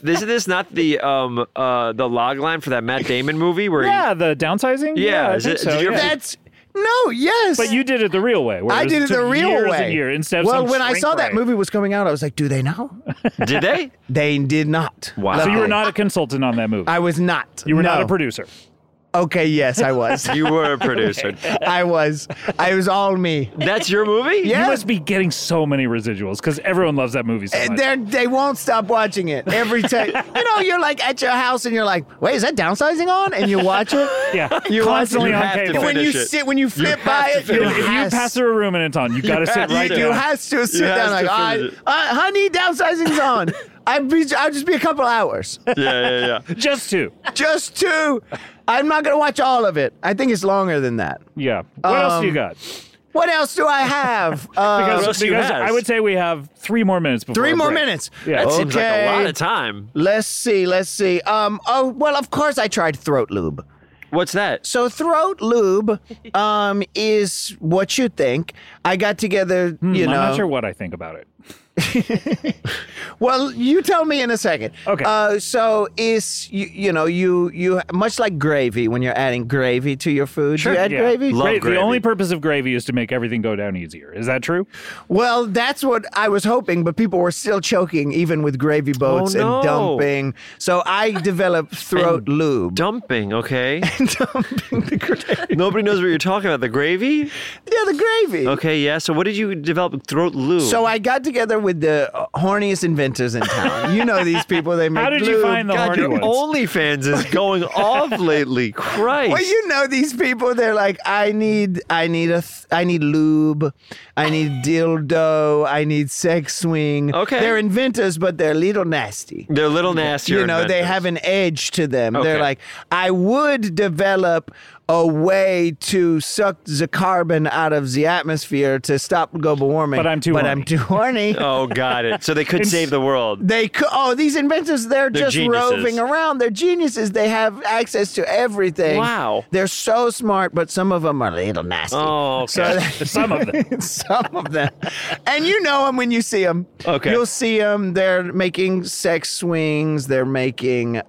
log line for that Matt Damon movie where Yeah, the downsizing. Yeah, I is think it- so. did you yeah. ever- That's no, yes. But you did it the real way. Where I did it the took real years way. And years, instead of well, some when I shrink saw that ray. movie was coming out, I was like, do they know? did they? They did not. Wow. So you Luckily. were not a consultant on that movie. I was not. You were not No. a producer. Okay, yes, I was. You were a producer. I was. I was all me. That's your movie? Yeah. You must be getting so many residuals because everyone loves that movie so much. They won't stop watching it every time. You're like at your house and you're like, wait, is that downsizing on? And you watch it. Yeah, You watch constantly it. on You have to cable. When you Finish it. sit, when you flip have by to it, finish If you pass through a room and it's on, you got to sit have right to. there. You have to sit have down to like, finish it. honey, downsizing's on. I'll just be a couple hours. Yeah. Just two. Just two. I'm not going to watch all of it. I think it's longer than that. Yeah. What else do you got? What else do I have? Because, else do you because have? I would say we have 3 more minutes before 3 a more break. minutes. Yeah. That seems like a lot Okay. of time. Let's see. Oh, well, of course I tried throat lube. What's that? So throat lube is what you think. I got together, I'm you know. not sure what I think about it. Well, you tell me in a second. Okay. So is you much like gravy when you're adding gravy to your food. Sure, You add yeah. gravy. Love The gravy. only purpose of gravy is to make everything go down easier. Is that true? Well, that's what I was hoping, but people were still choking even with gravy boats no. and dumping. So I developed throat lube. Dumping, okay. Dumping the gravy. Nobody knows what you're talking about. The gravy? Yeah, the gravy. Okay, yeah. So what did you develop? Throat lube. So I got together with the horniest inventors in town. You know these people. They make How did you lube. find the God, horny your ones? OnlyFans is going off lately. Christ. Well, you know these people. They're like, I need lube, I need dildo, I need sex swing. Okay. They're inventors, but they're a little nasty. They're a little nastier. You know, they inventors. have an edge to them. They're Okay. like, I would develop a way to suck the carbon out of the atmosphere to stop global warming. But I'm too horny. I'm too horny. Oh, got it. So they could save the world. They could. Oh, these inventors, they're just geniuses. roving around. They're geniuses. They have access to everything. Wow. They're so smart, but some of them are a little nasty. Oh, okay. Some of them. Some of them. And you know them when you see them. Okay. You'll see them. They're making sex swings. They're making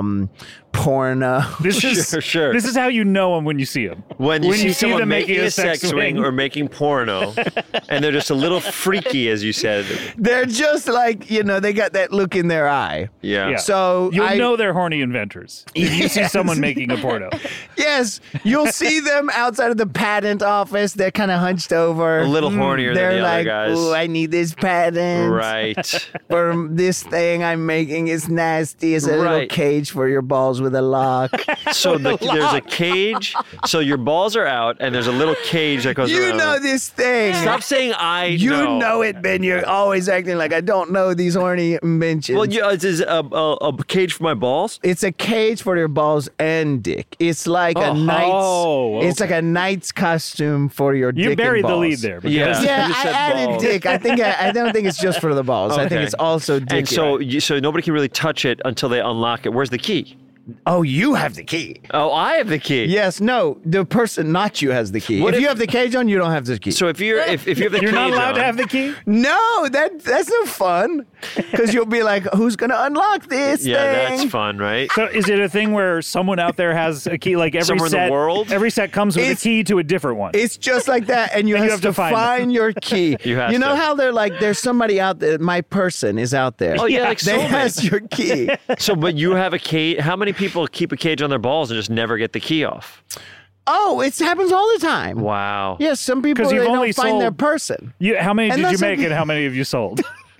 porno. This is Sure. This is how you know them when you see them. When you see someone them making a sex swing or making porno, and they're just a little freaky, as you said. They're just like, they got that look in their eye. Yeah. Yeah. So You'll know they're horny inventors if you see Yes. someone making a porno. Yes, you'll see them outside of the patent office. They're kind of hunched over. A little hornier They're than the like, other guys. "Ooh, I need this patent. Right. For this thing I'm making. It's nasty. It's a little Right. cage for your balls with a lock." So there's a cage. So your balls are out, and there's a little cage that goes You around. know this thing. Stop saying I You know. know it, Ben. You're always acting like I don't know these horny inventions. Well, yeah, it's a cage for my balls. It's a cage for your balls and dick. It's like a Oh. knight's. Oh, It's like a knight's costume for your dick You and buried the balls. lead there. Because Yeah. Yeah, You I said added balls. dick. I don't think it's just for the balls. I think Okay. it's also dick. And so nobody can really touch it until they unlock it. Where's the key? Oh, you have the key. Oh, I have the key. Yes, no, the person, not you, has the key. What if if- you have the cage on, you don't have the key. So if you have the You're cage not allowed on, to have the key? no, that's no fun. Because you'll be like, who's gonna unlock this yeah, thing? that's fun, right? So is it a thing where someone out there has a key? Like every Somewhere in the set, world? every set comes with It's- a key to a different one. It's just like that, and you, And you have, have to to find find your key. You have know to. how they're like, there's somebody out there. My person is out there. Oh, yeah, like they soulmates. has your key. So, but you have a cage. How many people keep a cage on their balls and just never get the key off? Oh, it happens all the time. Wow. Yes, some people 'Cause they you've don't only find their sold- person. How many And did you that's make okay. and how many have you sold?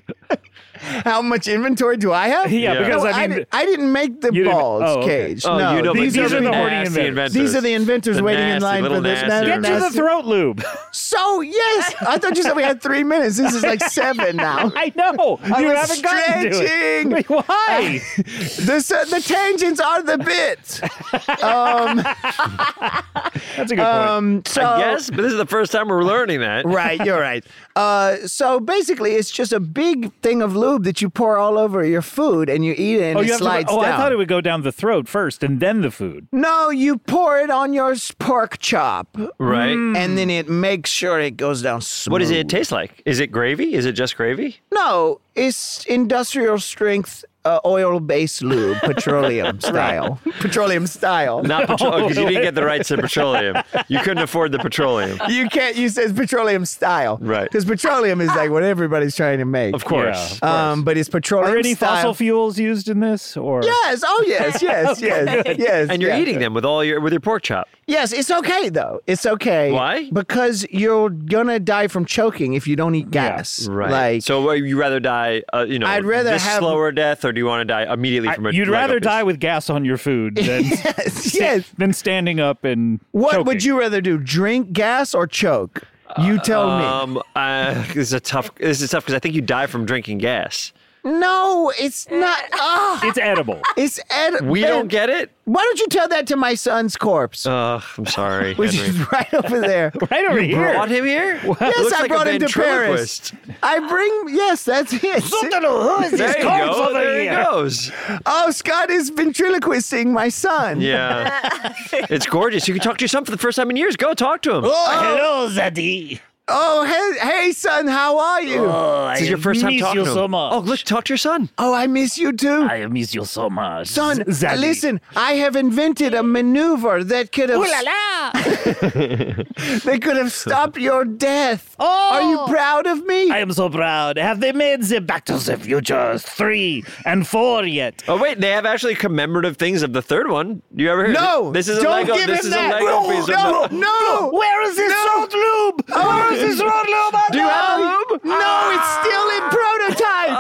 How much inventory do I have? Yeah, because No, I mean, I didn't make the you didn't- balls oh, okay. cage. Oh, no, you know, these but are the nasty horny inventors. These are the inventors The waiting in nasty, line for little this. nasty get to the nasty- throat lube. So yes, I thought you said we had 3 minutes. This is like 7 now. I know. You was haven't gotten to stretching. it. Wait, why? The tangents are the bit. That's a good point. So I guess, but this is the first time we're learning that. right, you're right. So basically, it's just a big thing of lube that you pour all over your food, and you eat it, and it You have to, slides down. I thought it would go down the throat first and then the food. No, you pour it on your pork chop, Right. and then it makes sure it goes down smooth. What does it taste like? Is it gravy? Is it just gravy? No, it's industrial strength oil-based lube, petroleum style. Petroleum style. Not petroleum, because you didn't get the rights to petroleum. You couldn't afford the petroleum. You can't use it as petroleum style. Right. Because petroleum is like what everybody's trying to make. Of course. Yeah, of course. But it's petroleum Are any style. fossil fuels used in this? Or Yes. Oh, yes. Yes. Yes. And you're yeah. eating them with your pork chop. Yes, it's okay though. It's okay. Why? Because you're gonna die from choking if you don't eat gas. Right. Like, so would you rather die, I'd rather this have- slower death, or do you want to die immediately from a You'd leg rather up this? die with gas on your food than, yes. than standing up and What choking. would you rather do? Drink gas or choke? You tell me. This is tough because I think you die from drinking gas. No, it's not. It's edible. It's We don't get it? Why don't you tell that to my son's corpse, I'm sorry, which Henry. is right over there? Right over here. Brought him here? Yes, Looks I like a brought him to Paris. ventriloquist. Yes, that's it. Who is There you go. There he goes. Oh, Scott is ventriloquisting my son. Yeah. It's gorgeous. You can talk to your son for the first time in years. Go talk to him. Hello, Zadie. Oh, hey, son, how are you? This is your first time talking to him. so much. Oh, look, talk to your son. Oh, I miss you too. I miss you so much. Son, Zaddy. listen, I have invented a maneuver that could have they could have stopped your death. Oh. Are you proud of me? I am so proud. Have they made the Back to the Future 3 and 4 yet? Oh, wait, they have actually commemorative things of the third one. You ever heard? No, This is a don't Lego. give This him is that. a Lego piece. No. Where is this road lube? Where is this road lube? Do you have the lube? No, it's still in prototype.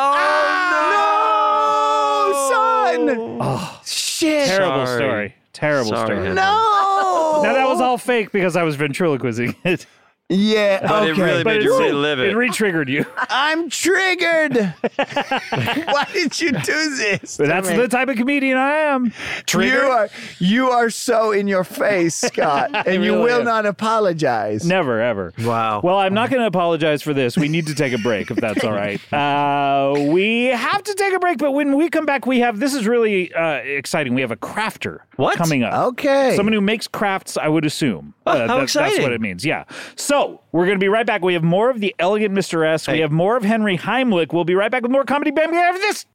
No, son. Oh, Shit. terrible Sorry. story. Terrible Sorry, story. Henry. No. Now that was all fake because I was ventriloquizing it. Yeah, But it okay. really made you relive It it. re-triggered you. I'm triggered. Why did you do this? But that's the type of comedian I am. You are so in your face, Scott, and you really will am. not apologize. Never, ever. Wow. Well, I'm not going to apologize for this. We need to take a break, if that's all right. We have to take a break, but when we come back, this is really exciting. We have a crafter coming up. Okay. Someone who makes crafts, I would assume. how That's exciting. what it means, yeah. So, we're going to be right back. We have more of the Elegant Mr. S. We have more of Henry Heimlich. We'll be right back with more Comedy Bang Bang after this.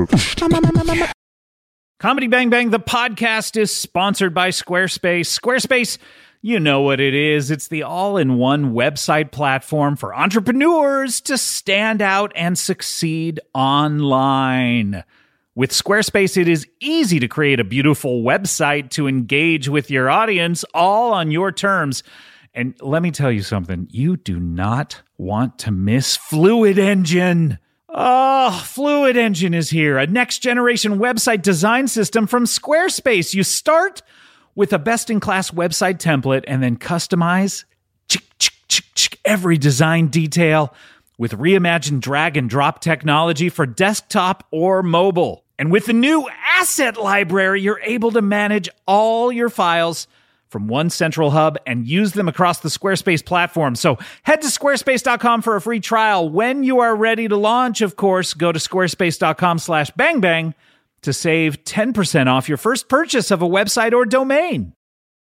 Comedy Bang Bang, the podcast, is sponsored by Squarespace. Squarespace, you know what it is. It's the all-in-one website platform for entrepreneurs to stand out and succeed online. With Squarespace, it is easy to create a beautiful website to engage with your audience, all on your terms. And let me tell you something, you do not want to miss Fluid Engine. Oh, Fluid Engine is here, a next-generation website design system from Squarespace. You start with a best-in-class website template and then customize every design detail with reimagined drag-and-drop technology for desktop or mobile. And with the new asset library, you're able to manage all your files from one central hub and use them across the Squarespace platform. So head to squarespace.com for a free trial. When you are ready to launch, of course, go to squarespace.com/bangbang to save 10% off your first purchase of a website or domain.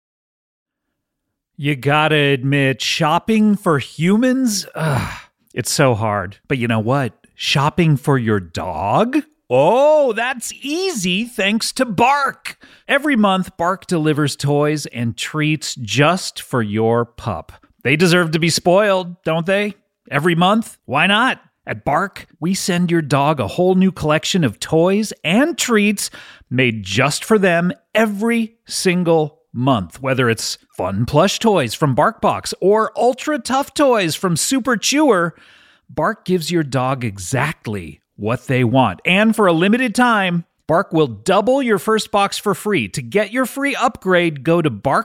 You gotta admit, shopping for humans, it's so hard. But you know what? Shopping for your dog? Oh, that's easy thanks to Bark. Every month, Bark delivers toys and treats just for your pup. They deserve to be spoiled, don't they? Every month? Why not? At Bark, we send your dog a whole new collection of toys and treats made just for them every single month. Whether it's fun plush toys from BarkBox or ultra tough toys from Super Chewer, Bark gives your dog exactly what they want. And for a limited time, Bark will double your first box for free. To get your free upgrade, go to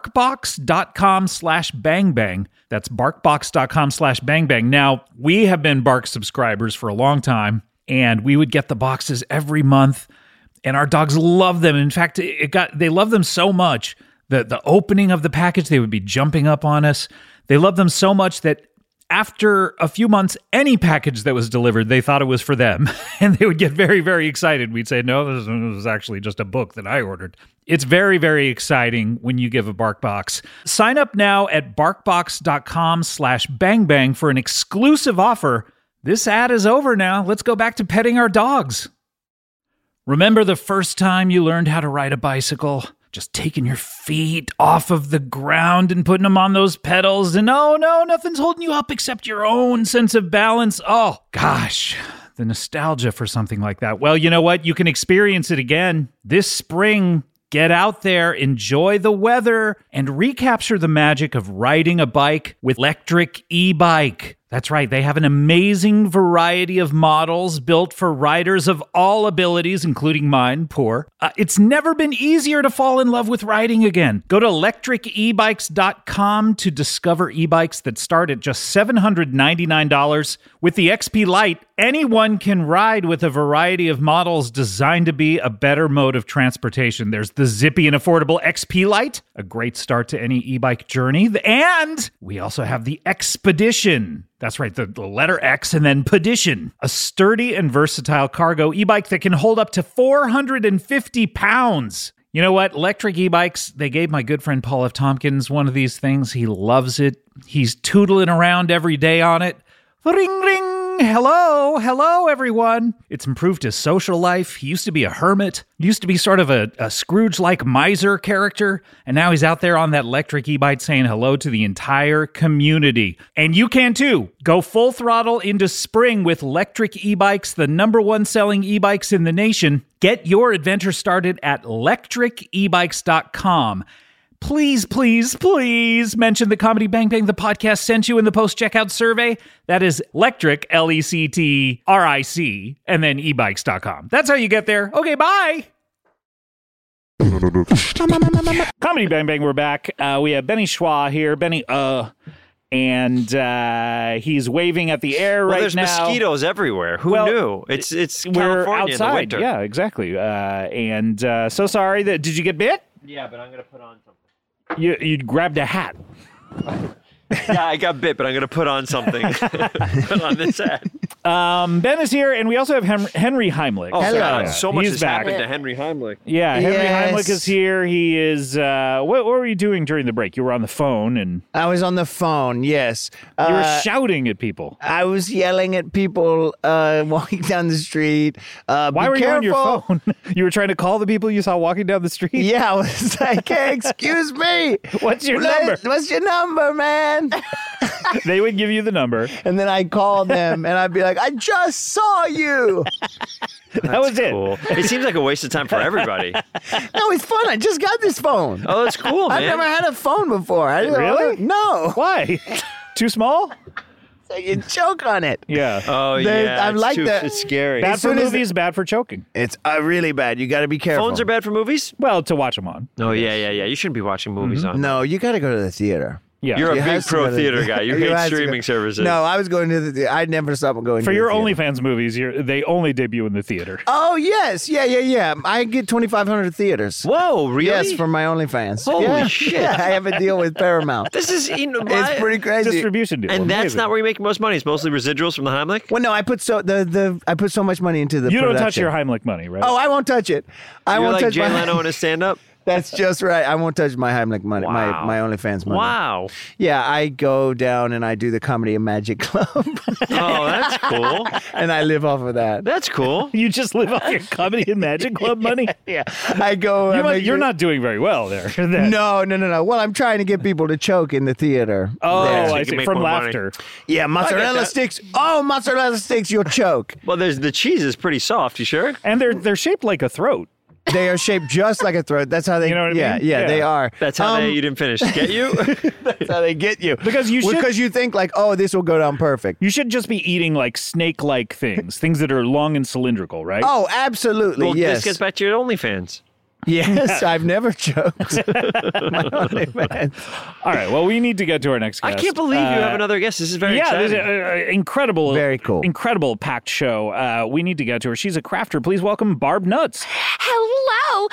barkbox.com/bangbang. That's barkbox.com/bangbang. Now, we have been Bark subscribers for a long time, and we would get the boxes every month, and our dogs love them. In fact, they love them so much that the opening of the package, they would be jumping up on us. They love them so much that after a few months, any package that was delivered, they thought it was for them. And they would get very, very excited. We'd say, no, this was actually just a book that I ordered. It's very, very exciting when you give a BarkBox. Sign up now at barkbox.com/bangbang for an exclusive offer. This ad is over now. Let's go back to petting our dogs. Remember the first time you learned how to ride a bicycle? Just taking your feet off of the ground and putting them on those pedals, and oh no, nothing's holding you up except your own sense of balance. Oh gosh, the nostalgia for something like that. Well, you know what? You can experience it again this spring. Get out there, enjoy the weather, and recapture the magic of riding a bike with Electric e-Bike. That's right, they have an amazing variety of models built for riders of all abilities, including mine, poor. It's never been easier to fall in love with riding again. Go to electricebikes.com to discover e-bikes that start at just $799. With the XP Lite, anyone can ride with a variety of models designed to be a better mode of transportation. There's the zippy and affordable XP Lite, a great start to any e-bike journey. And we also have the Expedition. That's right, the letter X and then Pedition, a sturdy and versatile cargo e-bike that can hold up to 450 pounds. You know what? Electric e-bikes, they gave my good friend Paul F. Tompkins one of these things. He loves it. He's tootling around every day on it. Ring, ring. Hello, everyone. It's improved his social life. He used to be a hermit. He used to be sort of a Scrooge-like miser character. And now he's out there on that electric e-bike saying hello to the entire community. And you can too. Go full throttle into spring with electric e-bikes, the #1 selling e-bikes in the nation. Get your adventure started at electricebikes.com. Please, please, please mention the Comedy Bang Bang the podcast sent you in the post-checkout survey. That is electric, Lectric, and then ebikes.com. That's how you get there. Okay, bye. Comedy Bang Bang, we're back. We have Benny Schwa here. Benny, and he's waving at the air right there's now. There's mosquitoes everywhere. Who knew? It's we're California outside. in the winter. Yeah, exactly. So sorry that. Did you get bit? Yeah, but I'm gonna put on something. You grabbed a hat. Yeah, I got bit, but I'm going to put on something. Put on this hat. Ben is here, and we also have Henry Heimlich. Oh, Hello. God, so much He's has back. happened to Henry Heimlich. Yeah, Henry Yes. Heimlich is here. He is. What were you doing during the break? You were on the phone, and I was on the phone, yes. you were shouting at people. I was yelling at people walking down the street. Why were you on your phone? You were trying to call the people you saw walking down the street? Yeah, I was like, hey, excuse me. What's your number? What's your number, man? They would give you the number. And then I'd call them and I'd be like, I just saw you. That was it. Cool. It seems like a waste of time for everybody. No, it's fun. I just got this phone. Oh, that's cool, man. I've never had a phone before. Really? No. Why? Too small? So you choke on it. Yeah. Oh, They- yeah. I'm it's like too, that. It's scary. Bad for soon as movies, bad for choking. It's really bad. You got to be careful. Phones are bad for movies? Well, to watch them on. Oh, yeah. You shouldn't be watching movies on. No, you got to go to the theater. Yeah. You're a You big has to pro go to theater the- guy. You You hate has to streaming go- services. No, I was going to the theater. I'd never stop going For to your the theater. OnlyFans movies, they only debut in the theater. Oh, yes. Yeah. I get 2,500 theaters. Whoa, really? Yes, for my OnlyFans. Holy yeah. shit. Yeah, I have a deal with Paramount. This is It's pretty crazy. Distribution deal. And that's Amazing. not where you make most money. It's mostly residuals from the Heimlich. Well, no, I put so much money into the You don't touch production. your Heimlich money, right? Oh, I won't touch it. I You're won't like touch Jay my Leno in a stand-up. That's just right. I won't touch my Heimlich money, Wow. my OnlyFans money. Wow. Yeah, I go down and I do the Comedy and Magic Club, Oh, that's cool. and I live off of that. That's cool. You just live off your Comedy and Magic Club money? Yeah, I go. I make You're sure- not doing very well there. No. Well, I'm trying to get people to choke in the theater. Oh, there. So I you see. can make From more money. laughter. Yeah, mozzarella that. sticks. Oh, mozzarella sticks, you'll choke. Well, the cheese is pretty soft. You sure? And they're shaped like a throat. They are shaped just like a throat. That's how they. You know what I yeah, mean? yeah, Yeah. they are. That's how you didn't finish. Get you? That's how they get you. Because you should- Because you think like, oh, this will go down perfect. You should just be eating like snake-like things that are long and cylindrical, right? Oh, absolutely. Well, yes. this gets back to your OnlyFans. Yes, I've never choked. My OnlyFans. All right. Well, we need to get to our next I guest. can't believe you have another guest. This is very Yeah, this exciting. is incredible. Very cool. Incredible packed show. We need to get to her. She's a crafter. Please welcome Barb Nuts. Hello,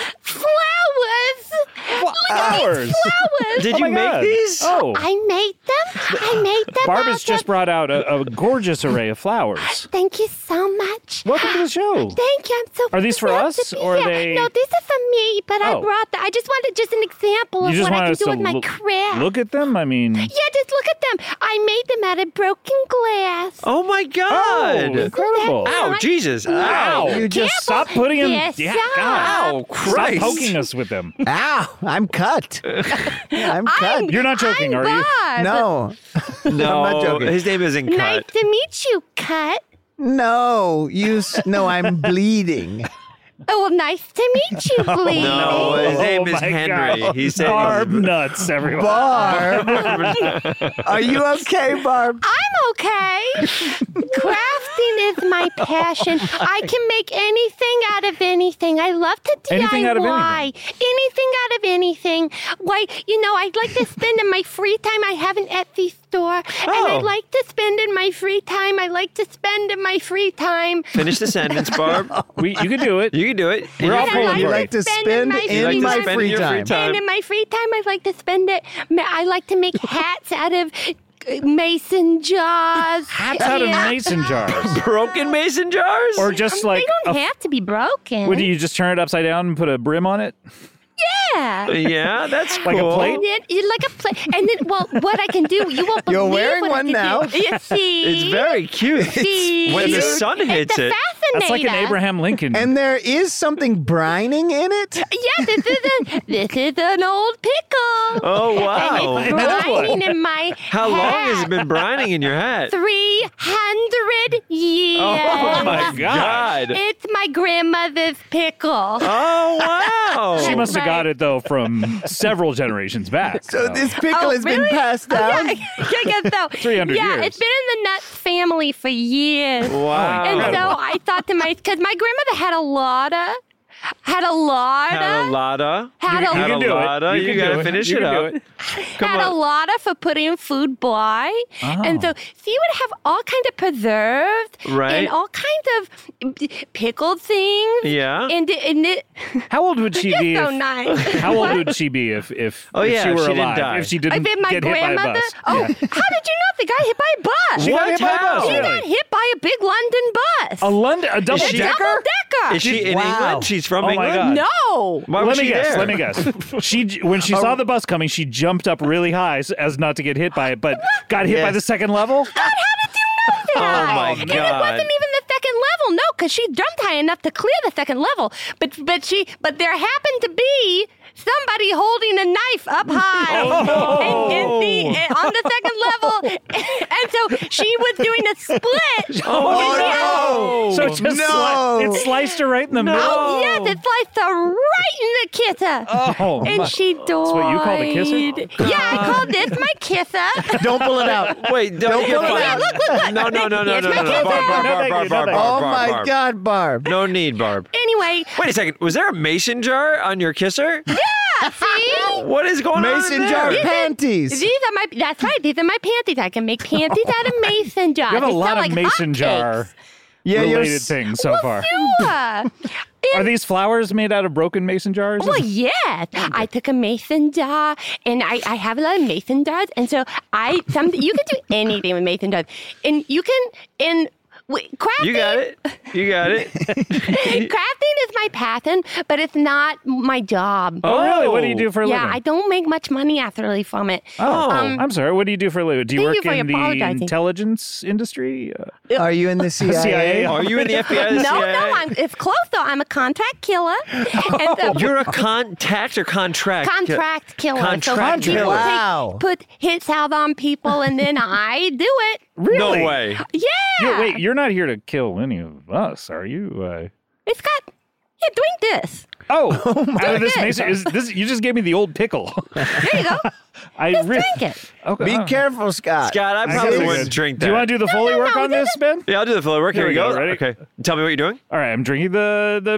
flowers. Look at Flowers. these flowers. Did Oh you my make God. these? Oh, I made them. I made them. Barb out has just of- brought out a gorgeous array of flowers. Thank you so much. Welcome to the show. Thank you. I'm so Are these for proud us, to be or are here. they- No, these are for me, but I Oh. brought them. I just wanted just an example You of just what I want can us do to with my craft. look at them? I mean, Yeah, just look at them. I made them out of broken glass. Oh my oh, God! incredible. Ow, Jesus! Ow. Ow! You just Stop putting them. Yes, Yeah, sir. God. Ow! Stop Christ! poking us with them. Ow, I'm cut. I'm cut. You're not joking, I'm are you? Barb. No. No, I'm not joking. his name isn't Nice Cut. to meet you, Cut. No, no, I'm bleeding. Oh, well, nice to meet you, Bleeding. No, his name is my Henry. God. He said Barb Nuts, everyone. Barb, are you okay, Barb? I'm okay. Crafting is my passion. I can make anything out of anything. I love to DIY. Anything out of Anything out of anything. Why, I like to spend in my free time. I have an Etsy store. And I Oh. like to spend in my free time. Finish the sentence, Barb. You can do it. You can do it. We're all And I pulling like for You you. like to spend spend my in free time. my Spend free your free time. time. And in my free time, I like to spend it. I like to make hats out of mason jars. Hats out of Yeah. mason jars. Broken mason jars? Or just like, They don't have to be broken. would you just turn it upside down and put a brim on it? Yeah. Yeah, that's cool. Like a plate? Like a plate. And then, well, what I can do, you won't believe You're wearing what one I can now. do. You see? It's very cute. See? When the sun hits it's a it. That's like an fascinator. Abraham Lincoln. And there is something brining in it. Yeah, this is an old pickle. Oh, wow. And it's brining in my How long has it been brining in your hat? 300 years. Oh my God. It's my grandmother's pickle. Oh, wow. She must have Right. got it though from several generations back. So this pickle has been really? passed down. Yeah, I guess so. 300 yeah, years. it's been in the nuts family for years. Wow. And so I thought to myself, because my grandmother had a lotta. Had a lotta. Had a- You Had can a do lotta. it. You got to finish You it can up. do it. Come had a on. lotta for putting food by. And so you would have all kind of preserves Right. and all kinds of pickled things. Yeah. And it How old would she You're be? so if, nice. How old would she be if Oh, if yeah, she if were she didn't alive? die. If she I didn't bet my get hit by a grandmother. bus? Oh, Yeah. how did you know the guy hit by a bus? She got hit by a How? bus. He Really? got hit by a big London bus. A double she- decker? Double decker. Is she in Wow. England? She's from Oh, my England? God. No. Why was Let me she guess. there? Let me guess. She when she saw the bus coming, she jumped up really high as not to get hit by it, but got hit by Yes. the second level. God, how did you know that? Oh, my And it God. wasn't even the second level, no, because she jumped high enough to clear the second level. But there happened to be somebody holding a knife up high on the second level, and so she was doing a split. Oh, So it just No. it sliced her right in the middle. Oh, yes, it sliced her right in the kisser. Oh, And she died. That's what you call the kisser? Yeah, I call this my kisser. Don't pull it out. Wait, don't get pull it funny. out. Look. No, no, no, no, Here's no, my no, no. kisser. Barb. Oh my Barb. God, Barb. No need, Barb. Anyway, Wait a second. Was there a mason jar on your kisser? see? What is going on Mason in jar there? panties. That's right. These are my panties. I can make panties out of mason jars. you have a They lot sell of like mason hotcakes. jar Yeah, related things so far. Sure. Are these flowers made out of broken mason jars? Well, yes. I took a mason jar, and I have a lot of mason jars, and so you can do anything with mason jars, and you can crafting. You got it. You got it. Crafting is my passion, but it's not my job. Oh, really? What do you do for a Yeah, living? I don't make much money actually from it. Oh, I'm sorry. What do you do for a living? Do you Thank work you for in the apologizing. intelligence industry? Are you in the CIA? CIA? Are you in the FBI or the CIA? It's close though. I'm a contract killer. And so- You're a contact or contract? contract killer. Contract so people killer. Wow. put hits out on people, and then I do it. Really? No way. Yeah. Wait, you're not here to kill any of us, are you? It's got. Here, drink this. Oh, out of this Okay. mason, is this? You just gave me the old pickle. There you go. I Drink it. Okay. Be careful, Scott. Scott, I probably see. wouldn't drink that. Do you want to do the Foley work on this, Ben? Yeah, I'll do the filler work. Here we Here we go. go. Ready? Okay. Tell me what you're doing. All right, I'm drinking the.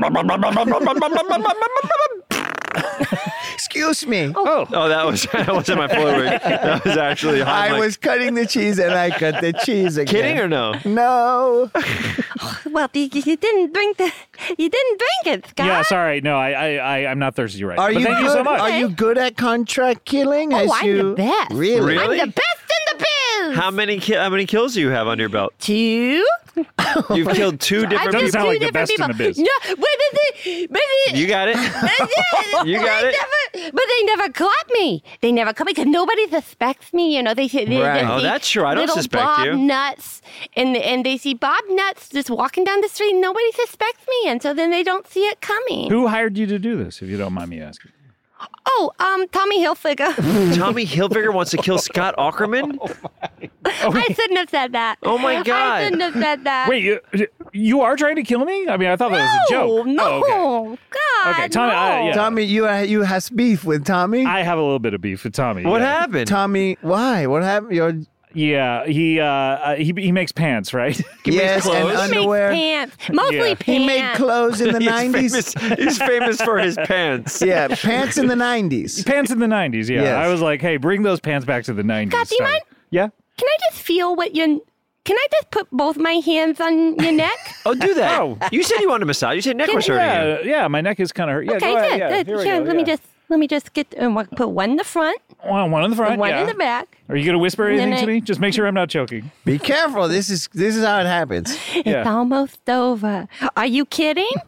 Excuse me. Oh, Oh, that wasn't my filler work. That was actually hot. I was cutting the cheese and I cut the cheese again. kidding or no? No. Well, you didn't drink the. You didn't drink it, Scott. yeah. Sorry, no, I'm not thirsty right. Are but you thank good? you so much. Are you good at contract killing? Oh, Has I'm you... the best. Really? Really? I'm the best in the biz. How many kills do you have under your belt? 2. You've killed 2 different Doesn't people. sound like the Different best in the biz. No, but You got it. You got it. But they never caught me. They never caught me because nobody suspects me. You know, they see Right. Oh, that's true. I don't little suspect Bob you. Nuts, and they see Bob Nuts just walking down the street. And nobody suspects me, and so then they don't see it coming. Who hired you to do this, if you don't mind me asking? Oh, Tommy Hilfiger. Tommy Hilfiger wants to kill Scott Aukerman? I shouldn't have said that. Oh, my I God. shouldn't have said that. Wait, you are trying to kill me? I mean, I thought that was a joke. No, Oh, okay. God. Okay, Tommy, no. yeah. Tommy, you has beef with Tommy? I have a little bit of beef with Tommy. What yeah. happened? Tommy, why? What happened? Yeah, he makes pants, right? Yes, and clothes? He makes underwear. pants. Mostly Yeah. pants. He made clothes in the He's 90s. He's famous for his pants. Yeah, pants in the 90s. Pants in the 90s, yeah. Yes. I was like, hey, bring those pants back to the 90s. Scott, do you style. mind? Yeah? Can I just feel what you... Can I just put both my hands on your neck? Oh, do that. Oh. You said you wanted a massage. You said neck was hurting you. Yeah, my neck is kind of hurt. Yeah, Okay, go ahead. good. Yeah, good. here we Here, go, let me just get put one in the front, One in the front, one yeah. in the back. Are you going to whisper And anything then to me? Just make sure I'm not choking. Be careful. This is how it happens. It's Yeah. almost over. Are you kidding?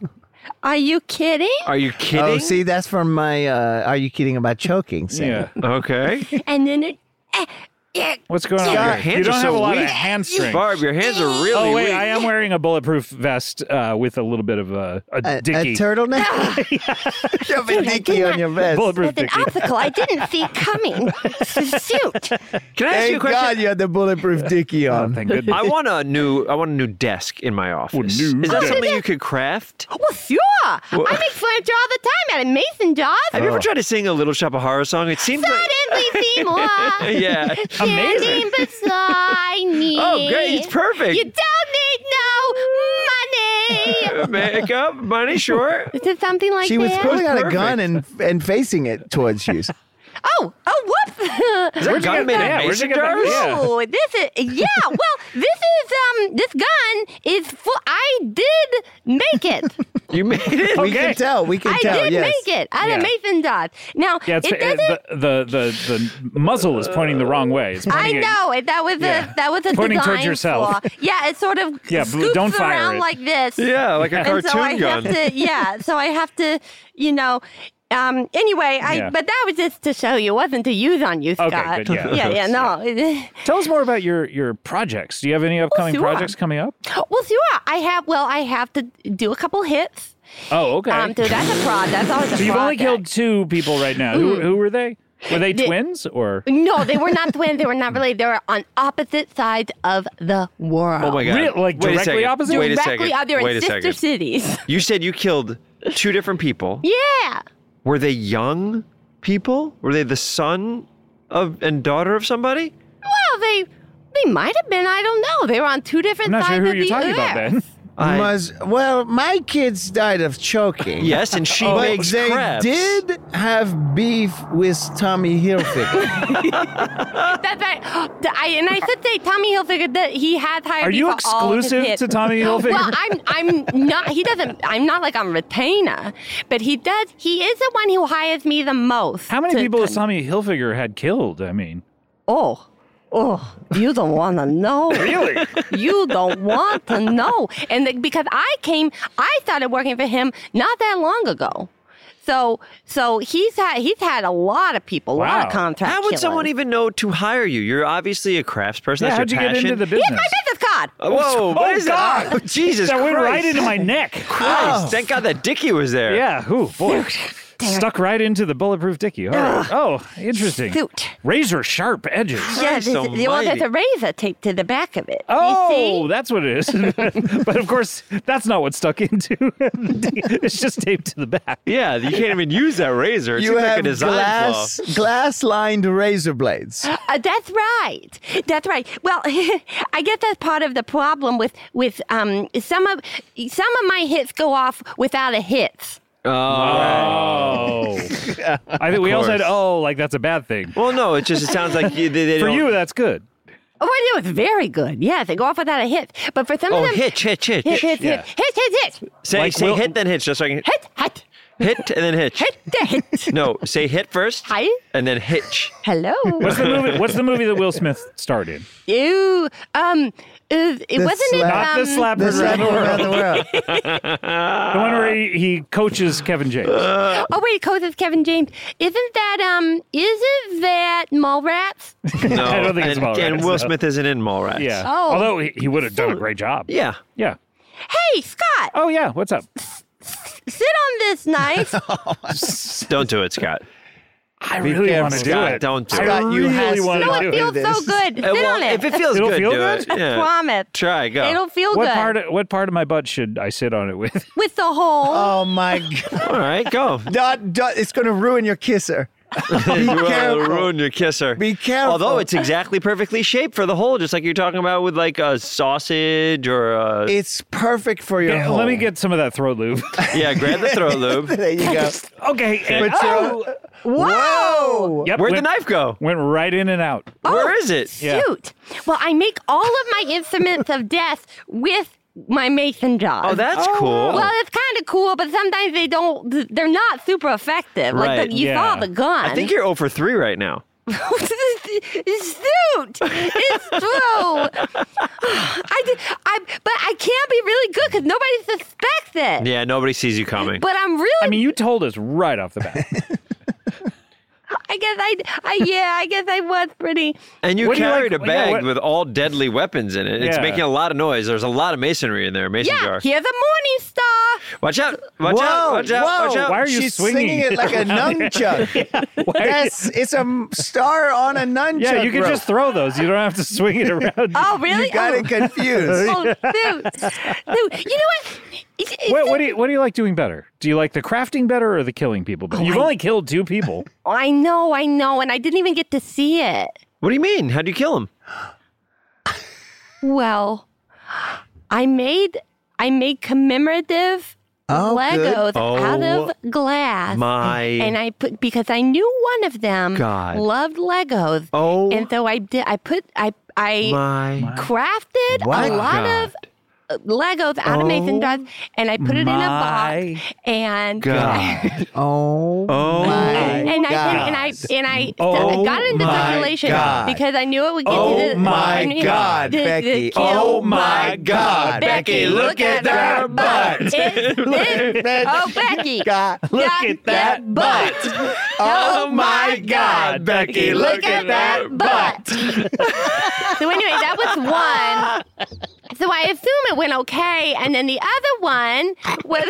Are you kidding? Are you kidding? Oh, see, that's from my Are You Kidding About Choking? Yeah. Okay. And then it. What's going on? Your here? hands You don't are have so a lot of weak. hamstring. Barb, your hands are really Oh wait, weak. I am wearing a bulletproof vest with a little bit of a A dicky. turtleneck? You have a dicky on your vest. Bulletproof That's an dicky. obstacle I didn't see coming. Shoot. Can I ask you a Thank question? God you had the bulletproof dicky Oh, on. thank goodness. I want a new desk in my office. new Is that desk. something you could craft? Well, sure. I make furniture all the time out of mason jars. Have you ever tried to sing a Little Shop of Horror song? It seems like Suddenly Seymour. yeah. Standing beside me. Oh, great! It's perfect. You don't need no money. Makeup, money, sure. Is it something like She was that? pulling out a perfect. gun and facing it towards you. Oh, whoops. Is that gun made that? of Where'd you mason get that? jars? Yeah. Oh, this is this gun is full. I did make it. You made it. We can tell. We can I tell. did Yes. make it out Yeah. of mason jars. Now Yeah, it's, it doesn't. the muzzle is pointing the wrong way. It's I pointing at- know it. That was Yeah. that was a Pointing towards design yourself. flaw. Yeah, it sort of Yeah, but scoops don't fire around it. like this. Yeah, like a And cartoon so I gun. have to. Yeah, so I have to. Anyway, Yeah. but that was just to show you, wasn't to use on you, Scott. Okay, good, yeah, no. Tell us more about your projects. Do you have any upcoming sure. projects coming up? Well, sure. I have to do a couple hits. Oh, okay. So that's a project. That's always a So you've only project. killed 2 people right now. Who were they? Were they twins or? No, they were not twins. They were not related. They were on opposite sides of the world. Oh my God! Real- like Wait a directly second. opposite? Wait a Directly second. out there Wait in a sister second. cities. You said you killed 2 different people. Yeah. Were they young people? Were they the son of and daughter of somebody? Well, they might have been. I don't know. They were on 2 different I'm not sides sure who of you're the talking earth. about then. Well, my kids died of choking. Yes, and she But makes they crabs. did have beef with Tommy Hilfiger. That's right. And I should say, Tommy Hilfiger, that he has hired Are me you for all of his exclusive hits. to Tommy Hilfiger? Well, I'm not. He doesn't. I'm not like on retainer, but he does. He is the one who hires me the most. How many to- people has Tommy Hilfiger had killed? I mean, Oh, you don't want to know. really? You don't want to know. And because I started working for him not that long ago. So he's had a lot of people, a lot Wow. of contract How would killers. someone even know to hire you? You're obviously a craftsperson. Yeah, how'd That's you your get passion. into the Here's business? my business card. Whoa! What is God. that? Oh, Jesus That Christ! went right into my neck. Christ! Thank God that Dickie was there. Yeah. Ooh, boy. Stuck right into the bulletproof dicky. All right. Oh, interesting. Shoot. Razor sharp edges. Yeah, Christ there's almighty. a razor taped to the back of it. Oh, You see? that's what it is. But of course, that's not what's stuck into. It's just taped to the back. Yeah, you can't even use that razor. It You seems like have a design flaw. glass-lined razor blades. That's right. That's right. Well, I guess that's part of the problem with some of my hits go off without a hit. Oh. I think we all said, course. oh, like that's a bad thing. Well, no, it sounds like they For don't. you, that's good. Oh, it was very good. Yeah, they go off without a hit. But for some Oh, of them, hitch. hit. Yeah. Say Like say Will- hit then hitch, just so I can Hit. hit and then hitch. Hit. No, say hit first. Hi. And then hitch. Hello. What's the movie that Will Smith starred in? Ew. It wasn't it. Not the slap The around slap the world. around the world. The one where he coaches Kevin James. Oh wait, coaches Kevin James. Isn't that Mallrats? No, I don't think it's Mallrats, and Will no. Smith isn't in Mallrats. Yeah. Oh. Although he would have done a great job. Yeah. Yeah. Hey, Scott, Oh yeah. What's up? sit on this nice. Don't do it, Scott. I really want to do Scott, it. don't do I it. Scott, you really has- want No, to it do feels it. so good. Sit Well, on it. if it feels It'll good, feel do good? it. Yeah. Promise. Try, go. It'll feel What good. part of my butt should I sit on it with? With the hole. Oh my God! All right, go. It's going to ruin your kisser. Be Well, careful. ruin your kisser. Be careful. Although it's exactly perfectly shaped for the hole, just like you're talking about with like a sausage or a... It's perfect for your Yeah, hole. let me get some of that throat lube. Yeah, grab the throat lube. There you go. Okay. and- But you're- Whoa. Yep, Where'd the went- knife go? Went right in and out. Where is it? Yeah. Shoot. Well, I make all of my instruments of death with my mason jars. Oh, that's cool. Well, it's kind of cool, but sometimes they're not super effective. Right. Like you Yeah. saw the gun. I think you're 0 for 3 right now. suit. It's true. But I can't be really good because nobody suspects it. Yeah, nobody sees you coming. But I'm really. I mean, you told us right off the bat. I guess I was pretty. And you What do you carried like- a bag what- with all deadly weapons in it. It's Yeah. making a lot of noise. There's a lot of masonry in there, mason Yeah, jar. here's a morning star. Watch out! Watch out! Watch out! whoa. Watch out! Why are you She's swinging it like a nunchuck. Yes, it's a star on a nunchuck. Yeah, you can rope. just throw those. You don't have to swing it around. Oh, really? You got it confused. Oh, dude. You know what? What do you like doing better? Do you like the crafting better or the killing people better? You've only killed 2 people. I know, and I didn't even get to see it. What do you mean? How'd you kill him? Well, I made commemorative Legos out of glass. My And I put because I knew one of them God. loved Legos. Oh And so I my crafted What? a lot of Legos out of mason jars, and I put it in a box. And God. Oh, my and I God. got into my circulation God. because I knew it would get Oh to the my God, the Becky. kill. Oh my God, Becky, look at her butt. Oh, Becky, God. Look at that butt. Oh my God, Becky, look at that butt. So anyway, that was one. So I assume it went okay, and then the other one was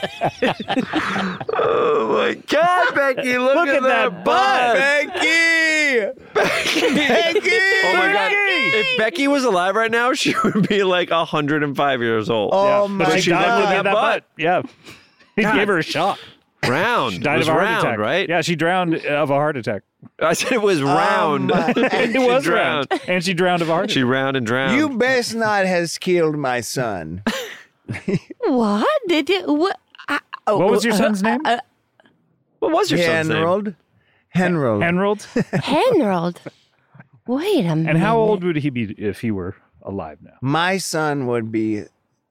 Oh my God, Becky! Look at that butt, Becky! Becky! Oh my God! If Becky was alive right now, she would be like 105 years old. Oh But my she died God. looking at that butt. Yeah. He God. gave her a shot. Round. Died It was of a heart round, attack. right? Yeah, she drowned of a heart attack. I said it was round. It was drowned. round. And she drowned of a heart She attack. round and drowned. You best not has killed my son. what did you what? What was your son's name? What was your son's name? Henrold? Henrold. Henrold. Henrold. Wait a minute. And how old would he be if he were alive now? My son would be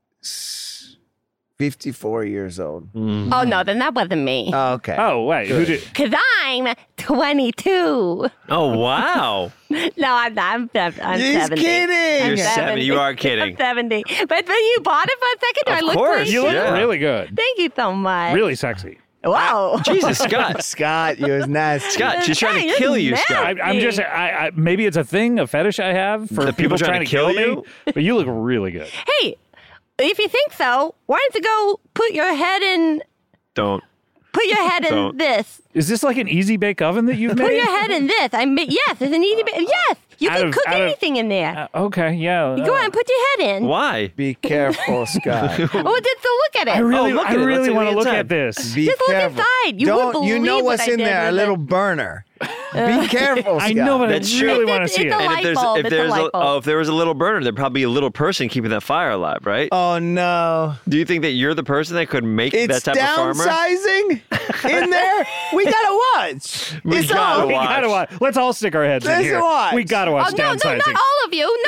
54 years old. Oh no, then that wasn't me. Okay. Oh, wait. Who did? Cause I'm 22. Oh wow! No, I'm not. I'm He's 70. kidding. You're I'm 70. You are I'm kidding. 70. But when you bought it for a second, do I Of look course. pretty? You look Yeah. really good. Thank you so much. Really sexy. Wow. Jesus, Scott. Scott, you're nasty. Scott, she's trying to Scott, kill you're you, Scott. nasty. I'm just. I maybe it's a thing, a fetish I have for The people trying to kill me. you? But you look really good. Hey, if you think so, why don't you go put your head in Don't. in this? Is this like an easy bake oven that you've Put made? your head in this. Yes, it's an easy. Yes, you Out can of- cook out of- anything in there. Okay, yeah. Go on, put your head in. Why? Be careful, Scott. Oh, just to look at it. I really, look I at it. Let's really see want to the look inside. at this. Be Just look careful. inside. You wouldn't You know believe what's what I in did there? A with little it. burner. Be careful, Scott. I know, but That's I true. really want to It's see a it. light bulb. It's a light bulb. if there was a little burner, there'd probably be a little person keeping that fire alive, right? Oh no! Do you think that you're the person that could make It's that type of farmer? downsizing in there. We gotta watch. We It's gotta on. We watch. gotta watch. Let's all stick our heads in Let's here. watch. We gotta watch Oh, no, downsizing. not all of you.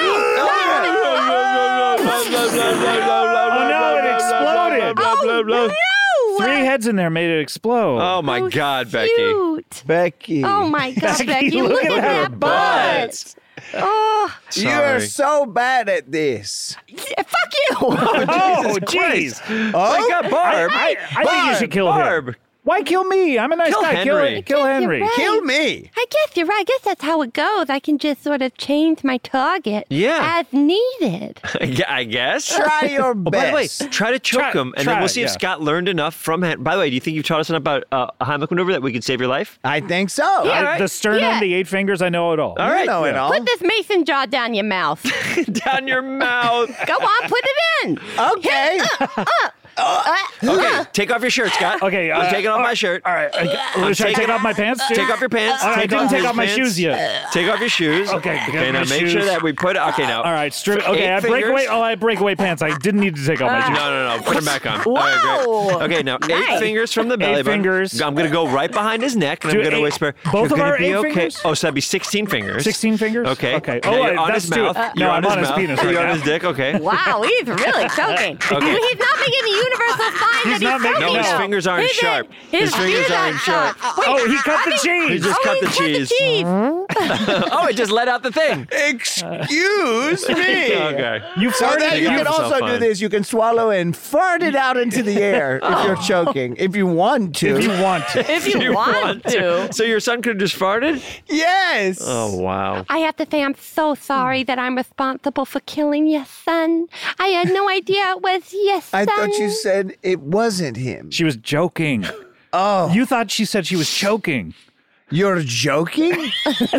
Oh no, it exploded. No. 3 heads in there made it explode. Oh my God, Becky. Cute. Becky. Oh my God, Becky, Becky, look look at at her that butt. Oh, You're Sorry. so bad at this. fuck you. Oh, jeez. Oh my God, Barb. I think you should kill Barb. him. Why kill me? I'm a nice Kill guy. Henry. Kill Henry. You're right. Kill me. I guess you're right. I guess that's how it goes. I can just sort of change my target Yeah. as needed. I guess. Try your Oh, by the way, best. try to choke Try- him, and try then we'll it, see if yeah. Scott learned enough from him. By the way, do you think you've taught us enough about a Heimlich maneuver that we could save your life? I think so. Yeah. right. The sternum, Yeah. the 8 fingers, I know it all. All You right. know it all. Put this mason jar down your mouth. Down your mouth. Go on, put it in. Okay. Okay, take off your shirt, Scott. Okay, I'm taking off my shirt. All right. Should I take off my pants? too? Take off your pants. All right, I didn't take his off my pants. shoes yet. Take off your shoes. Okay, Okay, now my make shoes. sure that we put. Okay, now. All right, strip. Okay, 8 I break fingers. away. Oh, I break away pants. I didn't need to take off my shoes. No. Put them back on. Whoa. All right, great. Okay, now 8 Nice. fingers from the belly 8 button. fingers. I'm gonna go right behind his neck, and Do I'm gonna 8 whisper. both "You're of our gonna be 8 okay." fingers? Oh, so that'd be 16 fingers. 16 fingers? Okay. Okay. Now Oh, you're on that's his mouth. too. You're No, I'm on his mouth. penis right You're now. on his dick. Okay. Wow, he's really choking. Okay. He's not making universal sign He's that not he's making- choking, No, his though. fingers aren't His- sharp. His fingers ears aren't sharp. Wait, Oh, he cut the I think- cheese. He just cut the cut cheese. Oh, it just let out the thing. Excuse me. Okay. You So farted. then you got can yourself also do fine. this. You can swallow and fart it out into the air if you're choking, if you want to. If you want to. If you want to. So your son could have just farted? Yes. Oh, wow. I have to say I'm so sorry that I'm responsible for killing your son. I had no idea it was your son. I thought you said it wasn't him. She was joking. Oh, You thought she said she was choking. you're joking?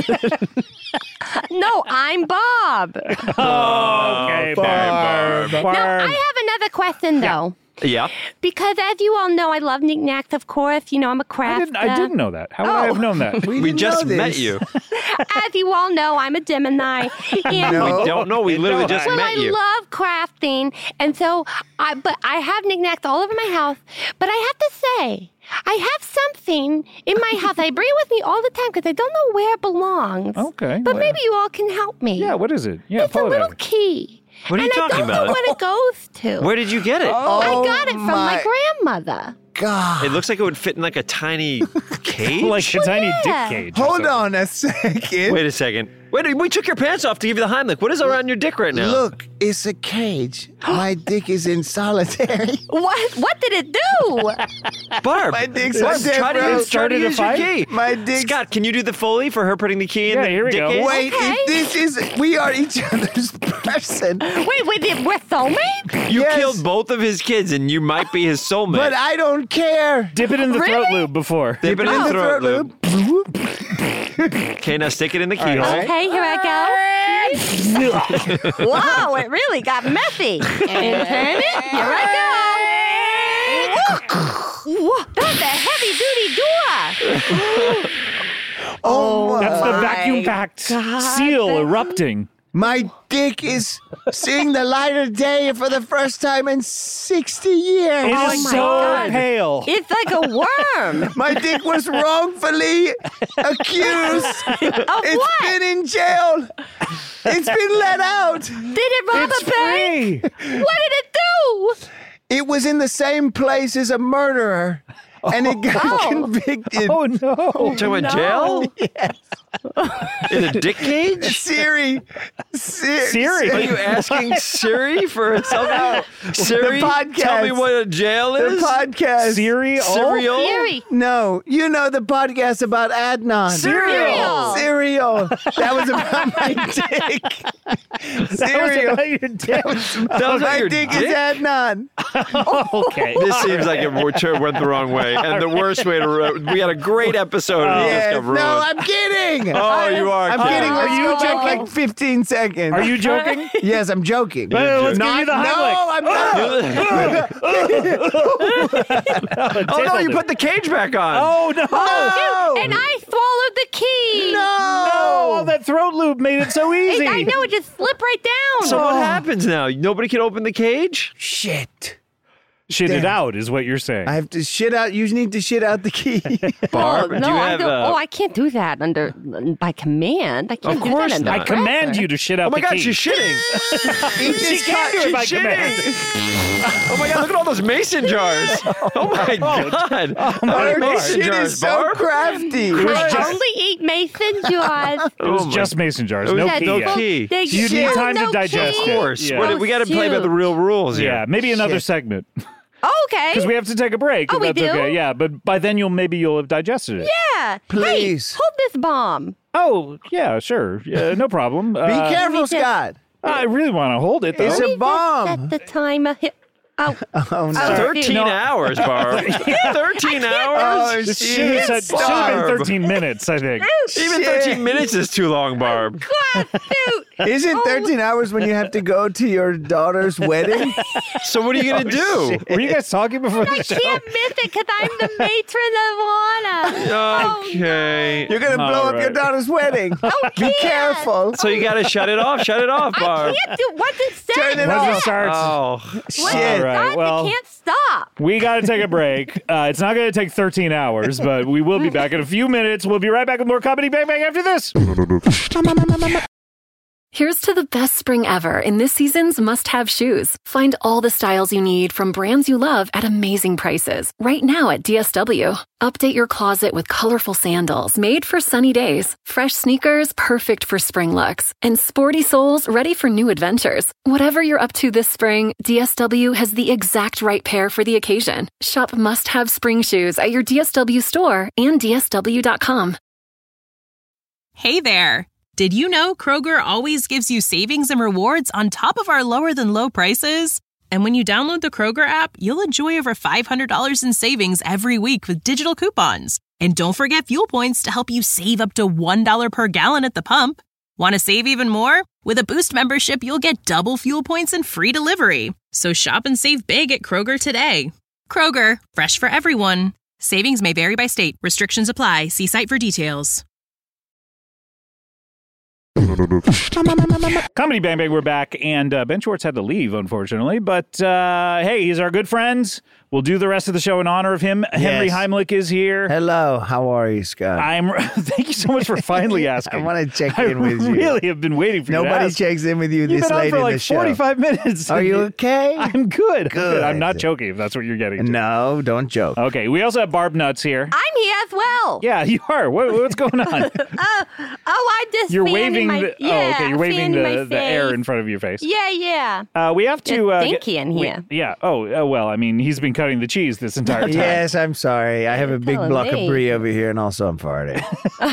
No, I'm Bob. Okay, Barb. Now, I have another question, though. Yeah. Because as you all know, I love knickknacks, of course. You know, I'm a crafter. I didn't know that. How would I have known that? We didn't just know met this. you. As you all know, I'm a Gemini. And No. Don't know. We literally just Well, met I you. love crafting, and so but I have knickknacks all over my house. But I have to say, I have something in my house. I bring it with me all the time because I don't know where it belongs. Okay, But well- maybe you all can help me. Yeah, what is it? Yeah, It's a pull it little out. key. What are you and talking I don't about? know what it goes to. Where did you get it? I got it from my my grandmother. God. It looks like it would fit in like a tiny cage. Like a tiny yeah. dick cage. or Hold something. on a second. Wait a second. Wait, we took your pants off to give you the Heimlich. What is around your dick right now? Look, it's a cage. My dick is in solitary. What did it do? Barb. My dick's Barb, on death try to row. use, try to Started a use your fight? key. My dick's... Scott, can you do the Foley for her putting the key in Yeah, the here we dick go. cage? Wait, Okay. if this is... We are each other's person. Wait, we're soulmates? You Yes. killed both of his kids, and you might be his soulmate. But I don't care. Dip it in the throat Really? lube before. Dip it in the throat lube. loop. Okay, now stick it in the keyhole. right. Okay, here I go. Wow, it really got messy. And turn it. Here I go. Whoa, that's a heavy duty door. Oh, That's the my vacuum-packed God. seal erupting. my dick is seeing the light of day for the first time in 60 years. It Oh is my so God. pale. It's like a worm. My dick was wrongfully accused. It's what? been in jail. It's been let out. Did it rob It's a bank? free. What did it do? It was in the same place as a murderer. And it got Oh. convicted. Oh, no. Talking about jail? Yes. In a dick cage? Siri. Siri. Are you asking Siri for something? Siri, podcast. tell me what a jail The is? podcast. Cereal? Cereal? Siri. No, you know the podcast about Adnan. Cereal. Cereal. That was about my dick. That was Cereal. about your dick. That was My about your dick dick? is Adnan. Okay. This seems like it went the wrong way, and the worst way to. We had a great episode, and it just Yes. got No, ruined. I'm kidding. Oh, you are. I'm kidding. kidding. Let's Are you go back joking? like 15 seconds. Are you joking? Yes, I'm joking. Let's give you the No, Heimlich. I'm not. Oh no, you put the cage back on. Oh, no. No. And I swallowed the key. Oh, that throat lube made it so easy. I know, it just slipped right down. So what happens now? Nobody can open the cage? Shit. Shit it Damn. out is what you're saying. I have to shit out. You need to shit out the key. Barb, no, do you I have? don't. I can't do that by command. I can't Of do course that under not. I command pressure. you to shit out Oh my the God, key. she's shitting. She can't do it by She's command. Oh my God, look at all those mason jars. Oh my God. Our mason shit jars, is so Barb. crafty. I only eat mason jars. It was Oh my- just mason jars. It was No That's key. no yet. key. They You need shoot time to no digest key. it. Of course. Yeah. We got to play by the real rules here. Yeah, maybe another Shit. segment. Oh, okay. Because we have to take a break. Oh, if we that's do? okay. Yeah, but by then you'll have digested it. Yeah. Please. Hey, hold this bomb. Oh, yeah, sure. Yeah, no problem. Be careful, me just- Scott. I really want to hold it, though. It's a bomb. Set the timer. Oh, Oh, no. 13 hours, Barb. 13 hours? This She should have hit been Barb. 13 minutes, I think. Even Shit. 13 minutes is too long, Barb. shoot. Isn't 13 hours when you have to go to your daughter's wedding? So what are you going to do? Were you guys talking before the I show? can't miss it because I'm the matron of honor. Okay. You're going to blow up your right. daughter's wedding. Be careful. So you got to shut it off. Shut it off, Barb. I can't do once it's set. Turn it Once off. it starts, Oh. Once Shit. it's All right, starts, well- it can't stop. we got to take a break. It's not going to take 13 hours, but we will be back in a few minutes. We'll be right back with more Comedy Bang Bang after this. Here's to the best spring ever in this season's must-have shoes. Find all the styles you need from brands you love at amazing prices right now at DSW. Update your closet with colorful sandals made for sunny days, fresh sneakers perfect for spring looks, and sporty soles ready for new adventures. Whatever you're up to this spring, DSW has the exact right pair for the occasion. Shop must-have spring shoes at your DSW store and DSW.com. Hey there! Did you know Kroger always gives you savings and rewards on top of our lower-than-low prices? And when you download the Kroger app, you'll enjoy over $500 in savings every week with digital coupons. And don't forget fuel points to help you save up to $1 per gallon at the pump. Want to save even more? With a Boost membership, you'll get double fuel points and free delivery. So shop and save big at Kroger today. Kroger, fresh for everyone. Savings may vary by state. Restrictions apply. See site for details. Comedy Bang Bang, we're back, and Ben Schwartz had to leave, unfortunately, but hey, he's our good friend. We'll do the rest of the show in honor of him. Henry Heimlich is here. Hello, how are you, Scott? Thank you so much for finally asking. I want to check in with you. I really have been waiting for you to Nobody ask. checks in with you this You've been on late for in like the show. 45 minutes. Are you okay? I'm good. Good. I'm not joking, if that's what you're getting to. No, don't joke. Okay, we also have Barb Nuts here. I'm here as well. Yeah, you are. What's going on? I just You're fanning waving my, the yeah, you're waving fanning my the air face. in front of your face. Yeah. We have to It's stinky in here. yeah. Well, I mean, he's been cutting the cheese this entire time. Yes, I'm sorry. I have a big telling block me. of brie over here, and also I'm farting.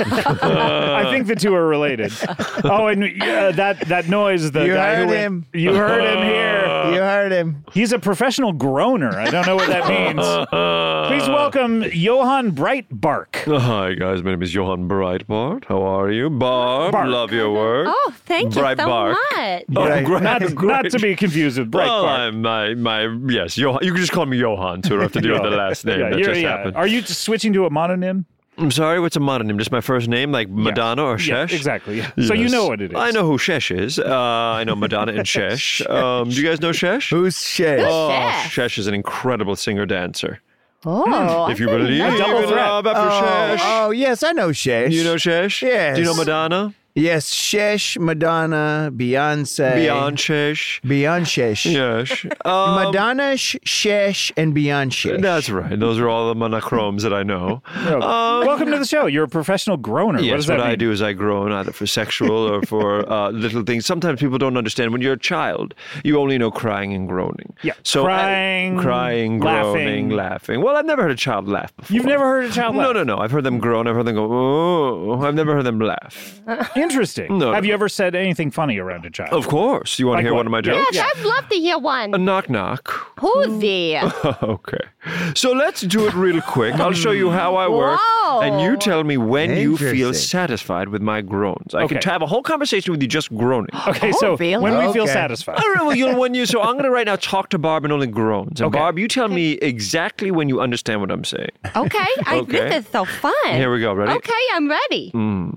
I think the two are related. Oh, and that noise. The You guy heard who him. You heard him here. You heard him. He's a professional groaner. I don't know what that means. Please welcome Johan Breitbark. Hi, guys. My name is Johan Breitbart. How are you? Barb, Bark. love your work. Oh, thank you Breitbark. so much. Oh, great. Not to be confused with Well, Breitbark. yes, Johan. You can just call me Johan, so I don't have to deal with the last name that just happened. Are you just switching to a mononym? I'm sorry, what's a mononym? Just my first name, like Madonna or Shesh? Yeah, exactly. Yeah. So you Yes. know what it is. I know who Shesh is. I know Madonna and Shesh. Do you guys know Shesh? Who's Shay? Oh, Shesh? Shesh is an incredible singer-dancer. Oh, If you believe double in threat. love after Shesh. Oh, yes, I know Shesh. You know Shesh? Yes. Do you know Madonna? Yes, Shesh, Madonna, Beyonce. Beyond Shesh? Beyonce. Yes. Madonna, Shesh, and Beyonce. That's right. Those are all the monochromes that I know. Welcome to the show. You're a professional groaner. Yes, what does that what I mean? do is I groan either for sexual or for little things. Sometimes people don't understand. When you're a child, you only know crying and groaning. Yeah, So crying, groaning, laughing. laughing. Well, I've never heard a child laugh before. You've never heard a child laugh? No. I've heard them groan. I've heard them go, oh. I've never heard them laugh. Interesting. No. Have you ever said anything funny around a child? Of course. You want to Like hear what? one of my jokes? yes, I'd love to hear one. Knock, knock. Who's there? Okay. So let's do it real quick. I'll show you how I work. Whoa. And you tell me when you feel Interesting. satisfied with my groans. I Okay. can have a whole conversation with you just groaning. Okay, so really? when we feel Okay. satisfied. All right, well, so I'm going to right now talk to Barb and only groans. And Okay. Barb, you tell me exactly when you understand what I'm saying. Okay, Okay. this is so fun. Here we go. Ready? Okay, I'm ready.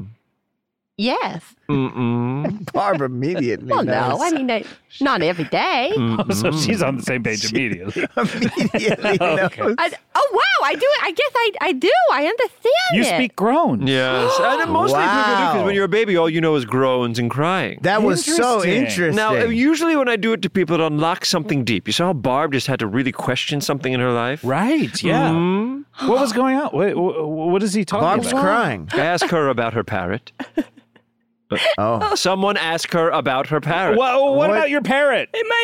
Yes. Barb immediately Well, knows. no, I mean, not every day. So she's on the same page immediately. Immediately knows. Oh, wow, I do. I guess I do. I understand You it. speak groans. Yes. And mostly people do because Wow. when you're a baby, all you know is groans and crying. That was so Interesting. interesting. Now, usually when I do it to people, it unlocks something deep. You saw how Barb just had to really question something in her life? Right, yeah. What was going on? What is he talking Barb's about? crying. I asked her about her parrot. Oh. Someone asked her about her parrot. What about your parrot? My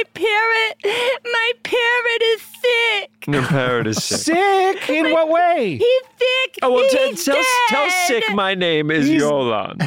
parrot is sick. Your parrot is sick. Sick? In what way? He's sick. Oh, well, He's tell dead. Sick my name is Yolan.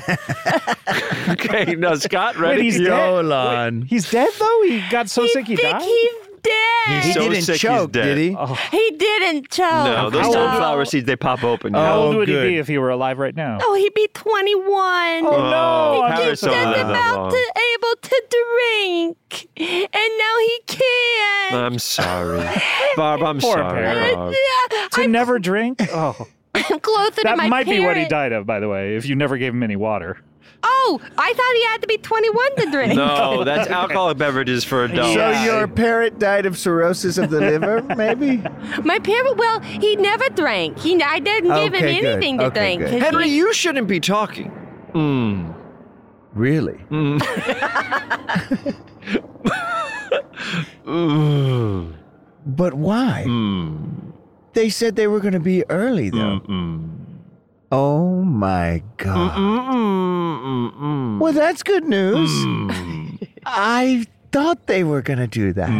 Okay, now Scott, ready? Wait, he's dead? Yolan. He's dead, though? He got so sick he died? He's dead. He so didn't sick he's choke, dead. did he? He didn't choke. No, those How old- sunflower seeds, they pop open. How Oh, old would good. he be if he were alive right now? Oh, he'd be 21. Oh, no. I'm parrots so don't sorry. live that about long. to able to drink, and now he can't. I'm sorry. Barb, I'm Poor sorry, parrot. Barb. Yeah, To never drink? Oh. I'm closer to That my might be what he parrot. died of, by the way, if you never gave him any water. Oh, I thought he had to be 21 to drink. No, that's alcoholic beverages for adults. So your parrot died of cirrhosis of the liver, maybe? My parrot, well, he never drank. I didn't give him Okay, good. anything to Okay, drink. good. 'cause Henry, he- you shouldn't be talking. Really? But why? They said they were going to be early, though. Oh, my God. Well, that's good news. I thought they were going to do that.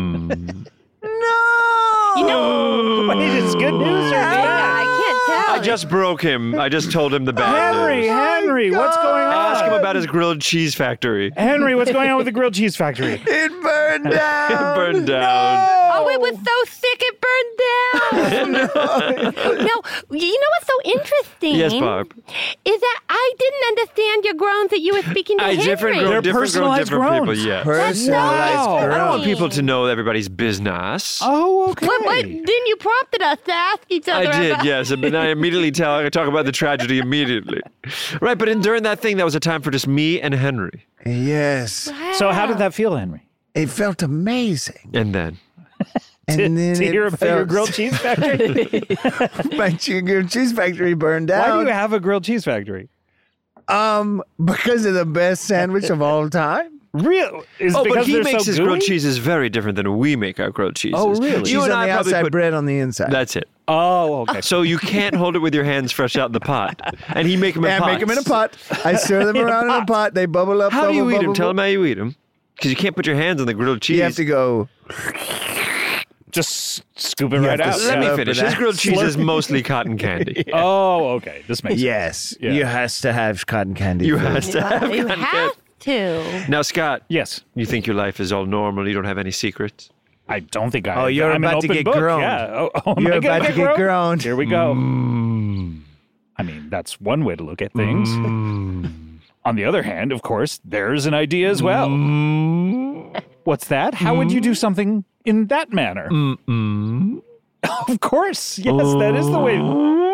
No! You know, Wait, it's good news or I can't tell. I just broke him. I just told him the bad news. Henry, what's going on? Ask him about his grilled cheese factory. Henry, what's going on with the grilled cheese factory? It burned down. It burned down. Oh, it was so sick it burned down. No, you know what's so interesting? Yes, Barb. Is that I didn't understand your groans that you were speaking to Henry. Different They're different personalized different people, groans. yeah. Personalized Wow. I don't want girl. people to know everybody's business. Oh, okay. What, didn't you prompted us to ask each other I did, about? yes. But I immediately talk about the tragedy immediately. Right, but during that thing, that was a time for just me and Henry. Yes. So how did that feel, Henry? It felt amazing. And then. And then to it hear about your felt- grilled cheese factory? My grilled cheese factory burned Why down. do you have a grilled cheese factory? Because of the best sandwich of all time. Real? Is Oh, but because he they're makes so his gooey? grilled cheeses very different than we make our grilled cheeses. Oh, really? You Cheese and on I the probably outside, put. bread on the inside. That's it. Oh, okay. So you can't hold it with your hands fresh out the pot. And he make them in Yeah, pots. make them in a pot. I stir them around in a pot. They bubble up. How do you bubble, eat them? bubble, Tell him how you eat them. Because you can't put your hands on the grilled cheese. You have to go. Just scoop it You right have to out. Let me Slurp finish. it His out. grilled cheese is mostly cotton candy. Oh, okay. This makes sense. Yes, Yeah. you has to have cotton candy. You for it. have to have You cotton have candy. to. Now, Scott, Yes. you think your life is all normal? You don't have any secrets? I don't think I. Oh, you're I'm about an to open get book. grown. Yeah. Oh, am You're I gonna about to get grown. Here we go. I mean, that's one way to look at things. On the other hand, of course, there's an idea as well. What's that? How would you do something in that manner? Of course. Yes, that is the way.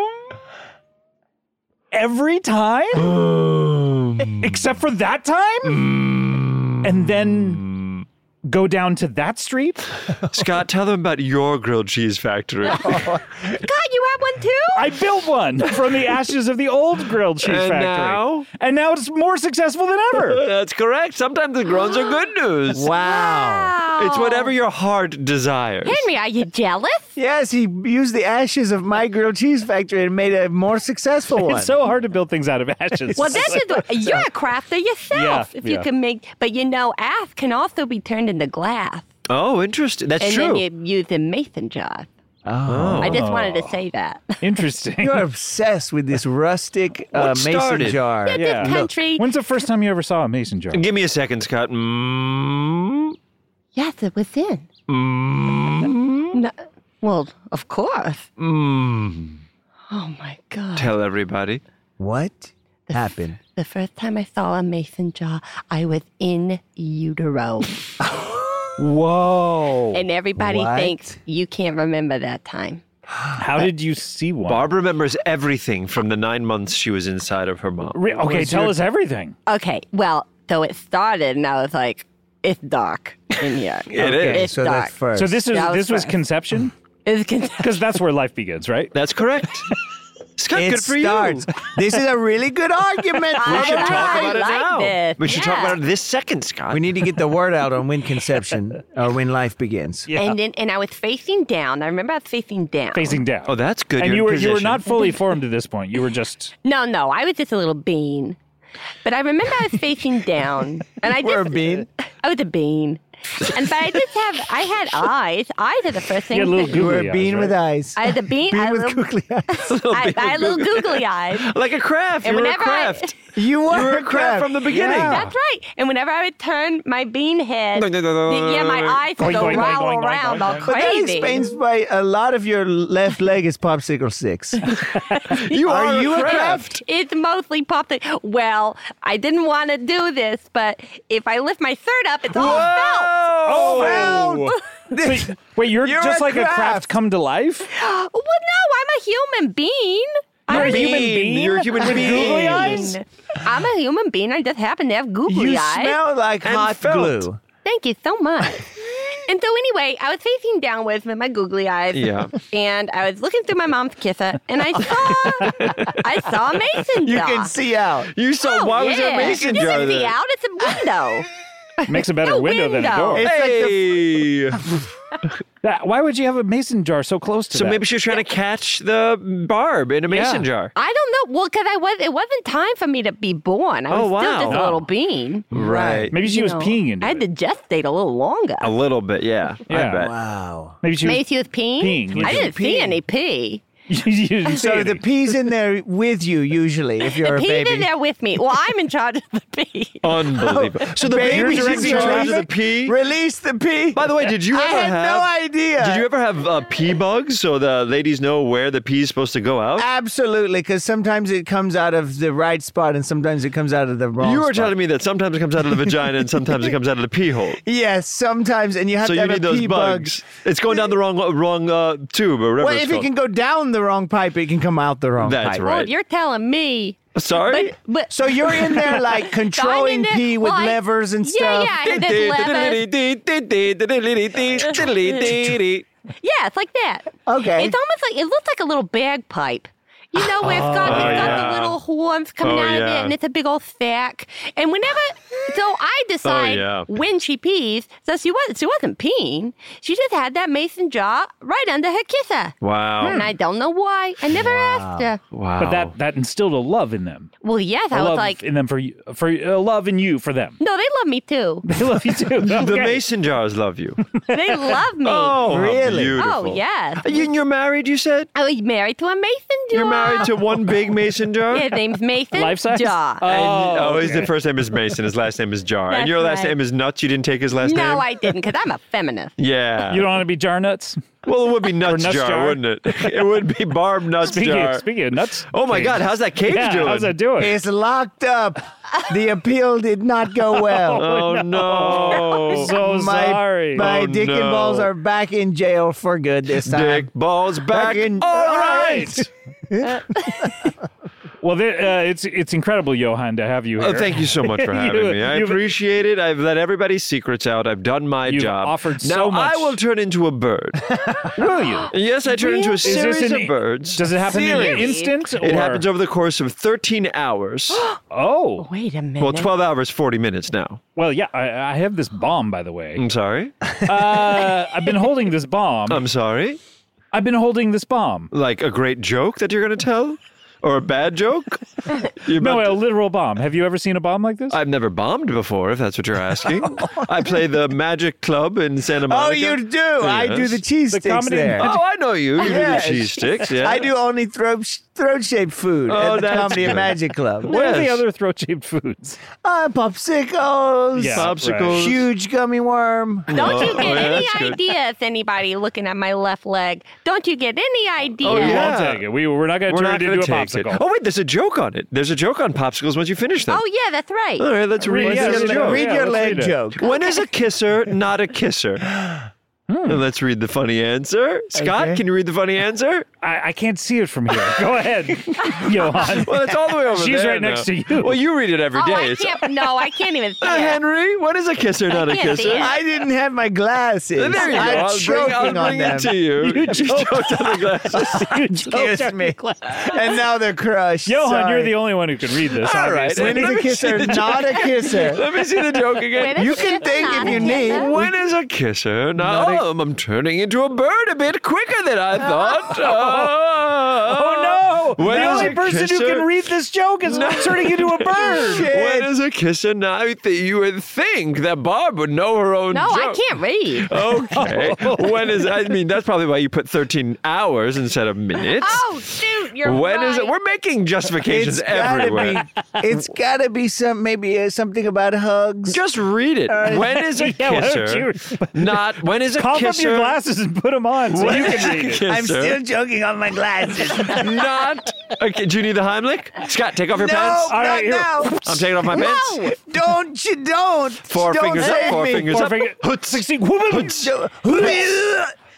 Every time? Except for that time? And then go down to that street? Scott, tell them about your grilled cheese factory. God, you have one too? I built one from the ashes of the old grilled cheese And factory. now? And now it's more successful than ever. That's correct. Sometimes the groans are good news. Wow. It's whatever your heart desires. Henry, are you jealous? Yes, he used the ashes of my grilled cheese factory and made a more successful one. It's so hard to build things out of ashes. Well, this is you're a crafter yourself. Yeah, if you yeah. can make, but you know, ash can also be turned into glass, Oh, interesting. That's and true. then you use a mason jar. Oh. I just wanted to say that. Interesting. You're obsessed with this rustic What mason started? jar. This country. When's the first time you ever saw a mason jar? Give me a second, Scott. Yes, it was in. No, well, of course. Oh my God. Tell everybody. What happened? The first time I saw a mason jar, I was in utero. Whoa. And everybody What? thinks you can't remember that time. How did you see one? Barb remembers everything from the 9 months she was inside of her mom. Okay, tell us everything. Okay, well, so it started, and I was like, it's dark in here. It is. It's So dark. that's first. So this That was was first. conception? It's Because that's where life begins, right? That's correct. Scott, it good for starts. you. This is a really good argument. We should talk I about it like now. this. We should talk Yeah. about it this second, Scott. We need to get the word out on when conception or when life begins. Yeah. And I was facing down. I remember I was facing down. Facing down. Oh, that's good. And You're you in were position. not fully formed at this point. You were just No, I was just a little bean. But I remember I was facing down. And I We're a just, bean. I was a bean. And but I had eyes. Eyes are the first thing. you had little that- You were googly a bean eyes, with right? eyes. I had the bean. I Bean had with little- googly eyes. I had little googly eyes. like a craft. And You were a whenever I- craft. You were a crab from the beginning. Yeah. That's right. And whenever I would turn my bean head, my eyes would Boing, go boing, boing, roll boing, boing, around boing, all boing. But that crazy. explains why a lot of your left leg is popsicle sticks. You Are you a craft. craft? It's mostly popped. Well, I didn't want to do this, but if I lift my shirt up, it's all felt. Oh! Wait, you're You're just a like a craft. craft come to life? Well, no, I'm a human being. You're a I'm human being? You're a human With being. googly eyes? I'm a human being. I just happen to have googly You eyes. smell like And hot felt. glue. Thank you so much. And so anyway, I was facing downwards with my googly eyes. Yeah. And I was looking through my mom's kisser, and I saw a mason You jar. can see out. You saw, why was there a mason you jar can see there? out. It's a window. Makes a better A window than a window. door. It's like the Hey! Why would you have a mason jar so close to So that? maybe she was trying to catch the barb in a mason jar. I don't know. Well, because it wasn't time for me to be born. I was Oh, still wow. just a little bean. Right. Maybe she You was know, peeing into I had to it. gestate a little longer. A little bit, yeah. I Yeah. bet. Wow. Maybe she was. Maybe she was peeing? Peeing, yeah. I didn't see Peeing. any pee. you didn't say So the anything. pee's in there with you usually if you're The a pee's baby. in there with me. Well, I'm in charge of the pee. Unbelievable. So the Baby, baby's in you're charge of the releasing- pee? Release the pee. By the way, did you I ever had have... no idea. Did you ever have pee bugs so the ladies know where the pee is supposed to go out? Absolutely, because sometimes it comes out of the right spot and sometimes it comes out of the wrong You were spot. telling me that sometimes it comes out of the vagina and sometimes it comes out of the pee hole. Yes, sometimes, and you have So to you have need a those pee bugs. bug. It's going down the wrong tube or whatever Well, it's if it called. can go down the wrong pipe, it can come out the wrong That's pipe. right. Well, you're telling me. Sorry? But So you're in there like controlling there- pee with well, I- levers and Yeah, stuff. yeah, I had this lever. Yeah, it's like that. Okay. It's almost like, it looks like a little bagpipe. You know, where it's got the little horns coming Oh, out of yeah. it, and it's a big old sack. And so I decide yeah. when she pees. So she wasn't peeing. She just had that mason jar right under her kisser. Wow. And I don't know why. I never asked her. Wow. But that instilled a love in them. Well, yes, A I was love like, in them for love in you for them. no, they love me too. They love you too. The Okay. mason jars love you. They love me. Oh, how Really? beautiful. Oh, yes. You're married, you said? I was married to a mason jar. You're married to one big mason jar? His name's Mason Life size? Jar. And, okay. his first name is Mason. His last name is Jar. And That's your last right. name is Nuts. You didn't take his last name? No, I didn't, because I'm a feminist. Yeah. You don't want to be jar nuts? Well, it would be Nuts, Nuts Jar, Jar? wouldn't it? It would be Barb Nuts Jar. Speaking of nuts. Oh my God, how's that cage Yeah, doing? how's that doing? It's locked up. The appeal did not go well. Oh no. So sorry. My Oh, dick and no. balls are back in jail for good this time. Dick balls back. in- All right. Well, it's incredible, Johan, to have you here. Thank you so much for having me. I appreciate it. I've let everybody's secrets out. I've done my You've job. offered now so much. I will turn into a bird. Will you? Yes, I turn into a Is this series an- of birds. Does it happen in an Really? instant? It or- happens over the course of 13 hours. Oh. Wait a minute. Well, 12 hours, 40 minutes now. Well, yeah, I have this bomb, by the way. I'm sorry. I've been holding this bomb. I'm sorry. I've been holding this bomb. Like a great joke that you're going to tell? Or a bad joke? You're No, about a literal bomb. Have you ever seen a bomb like this? I've never bombed before, if that's what you're asking. I play the Magic Club in Santa Oh, Monica. you do? I do Yes. the cheese The sticks comedy there. magic- Oh, I know you. You Yes. do the cheese sticks, yeah. I do only throat-shaped food Oh, at the that's Comedy and good. Magic Club. What are the Yes. other throat-shaped foods? Popsicles. Yeah. Popsicles. Huge gummy worm. Don't you Oh, get yeah, any that's good. ideas, anybody looking at my left leg? Don't you get any idea? Oh, We yeah. won't take it. We're not going to We're turn not it going into to a take it. popsicle. Oh, wait, there's a joke on it. There's a joke on popsicles once you finish them. Oh, yeah, that's right. All right, let's read Yeah, this read it. joke. Read Yeah, your let's leg read it. joke. When is a kisser not a kisser? And let's read the funny answer. Scott, Okay. can you read the funny answer? I can't see it from here. Go ahead, Johan. Well, it's all the way over She's there right next now. to you. Well, you read it every Oh, day. I It's- can't. No, I can't even see it. Henry, what is a kisser not a can't see kisser? it. I didn't have my glasses. There you go. I'm I'll choking on bring them. it to you. You choked. choked on the glasses. Excuse me. And now they're crushed. Johan, Sorry. you're the only one who can read this. All right. obviously. When is Let a me see kisser the not a kisser? Let me see the joke again. When is You a can kisser think not if a you need. kisser? When is a kisser? Now I'm turning into a bird a bit quicker than I thought. Oh no! When the is only a person who kisser- can read this joke is turning into a bird. When is a kisser? Now you would think that Barb would know her own No, joke. I can't read. Okay. When is? I mean, that's probably why you put 13 hours instead of minutes. Oh, shoot, you're When right. is it? We're making justifications everywhere. It's gotta be something about hugs. Just read it. When is a Yeah, why don't kisser? you- Not when is a Cough kisser? up your glasses and put them on so you can read it. I'm Kisser. still joking on my glasses. Not. Okay, do you need the Heimlich? Scott, take off your No, pants. All right, here. no. I'm taking off my pants. No. Don't Four Don't fingers save up. Four me. fingers Four up. finger- Hoots. 16 woman. Don't-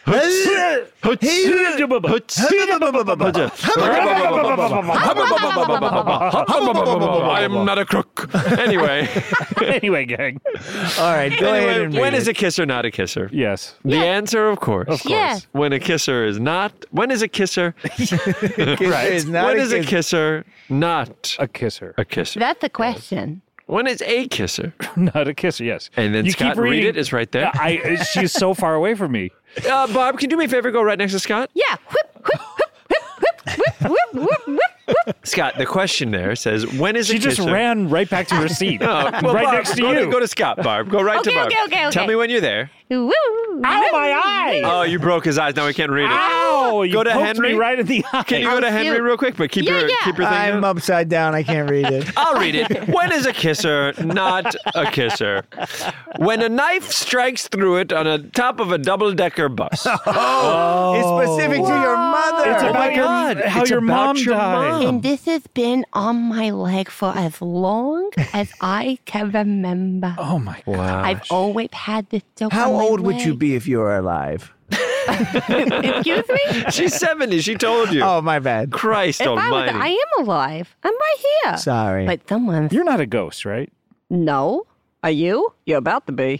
I am not a crook. Anyway. Anyway, gang. All right, go ahead and When read is it. a kisser not a kisser? Yes. The answer, of course. Of course. Yeah. When a kisser is not. When is a kisser? Right. It's not When a is a kiss. kisser not A kisser. a kisser? That's the question. When is a kisser? Not a kisser, yes. And then you Scott, keep reading. read it. It's right there. She's so far away from me. Barb, can you do me a favor? Go right next to Scott. Yeah. Whip, whip, whip, whip, whip, whip, whip, whip, whip. Scott, the question there says, when is She a kisser? just ran right back to her seat. Oh, well, right Barb, next to go you. go to Scott, Barb. Go right to Okay, Barb. okay. Tell me when you're there. Woo. Ow, my eye! Oh, you broke his eyes. Now we can't read it. Ow! You Go to poked Henry. me right in the eye. Can you go to Henry shoot. real quick? But keep Yeah, your yeah. keep your thing. I'm down. upside down. I can't read it. I'll read it. When is a kisser not a kisser? When a knife strikes through it on the top of a double-decker bus. It's specific to your mother. It's Oh about my your, God. how It's your about mom your died. mom. And this has been on my leg for as long as I can remember. Oh my God. Wow. I've always had this joke How on my old would you leg. be if you were alive? Excuse me? She's 70. She told you. Oh, my bad. Christ If I was, almighty. I am alive. I'm right here. Sorry. But someone's You're not a ghost, right? no. Are you? You're about to be.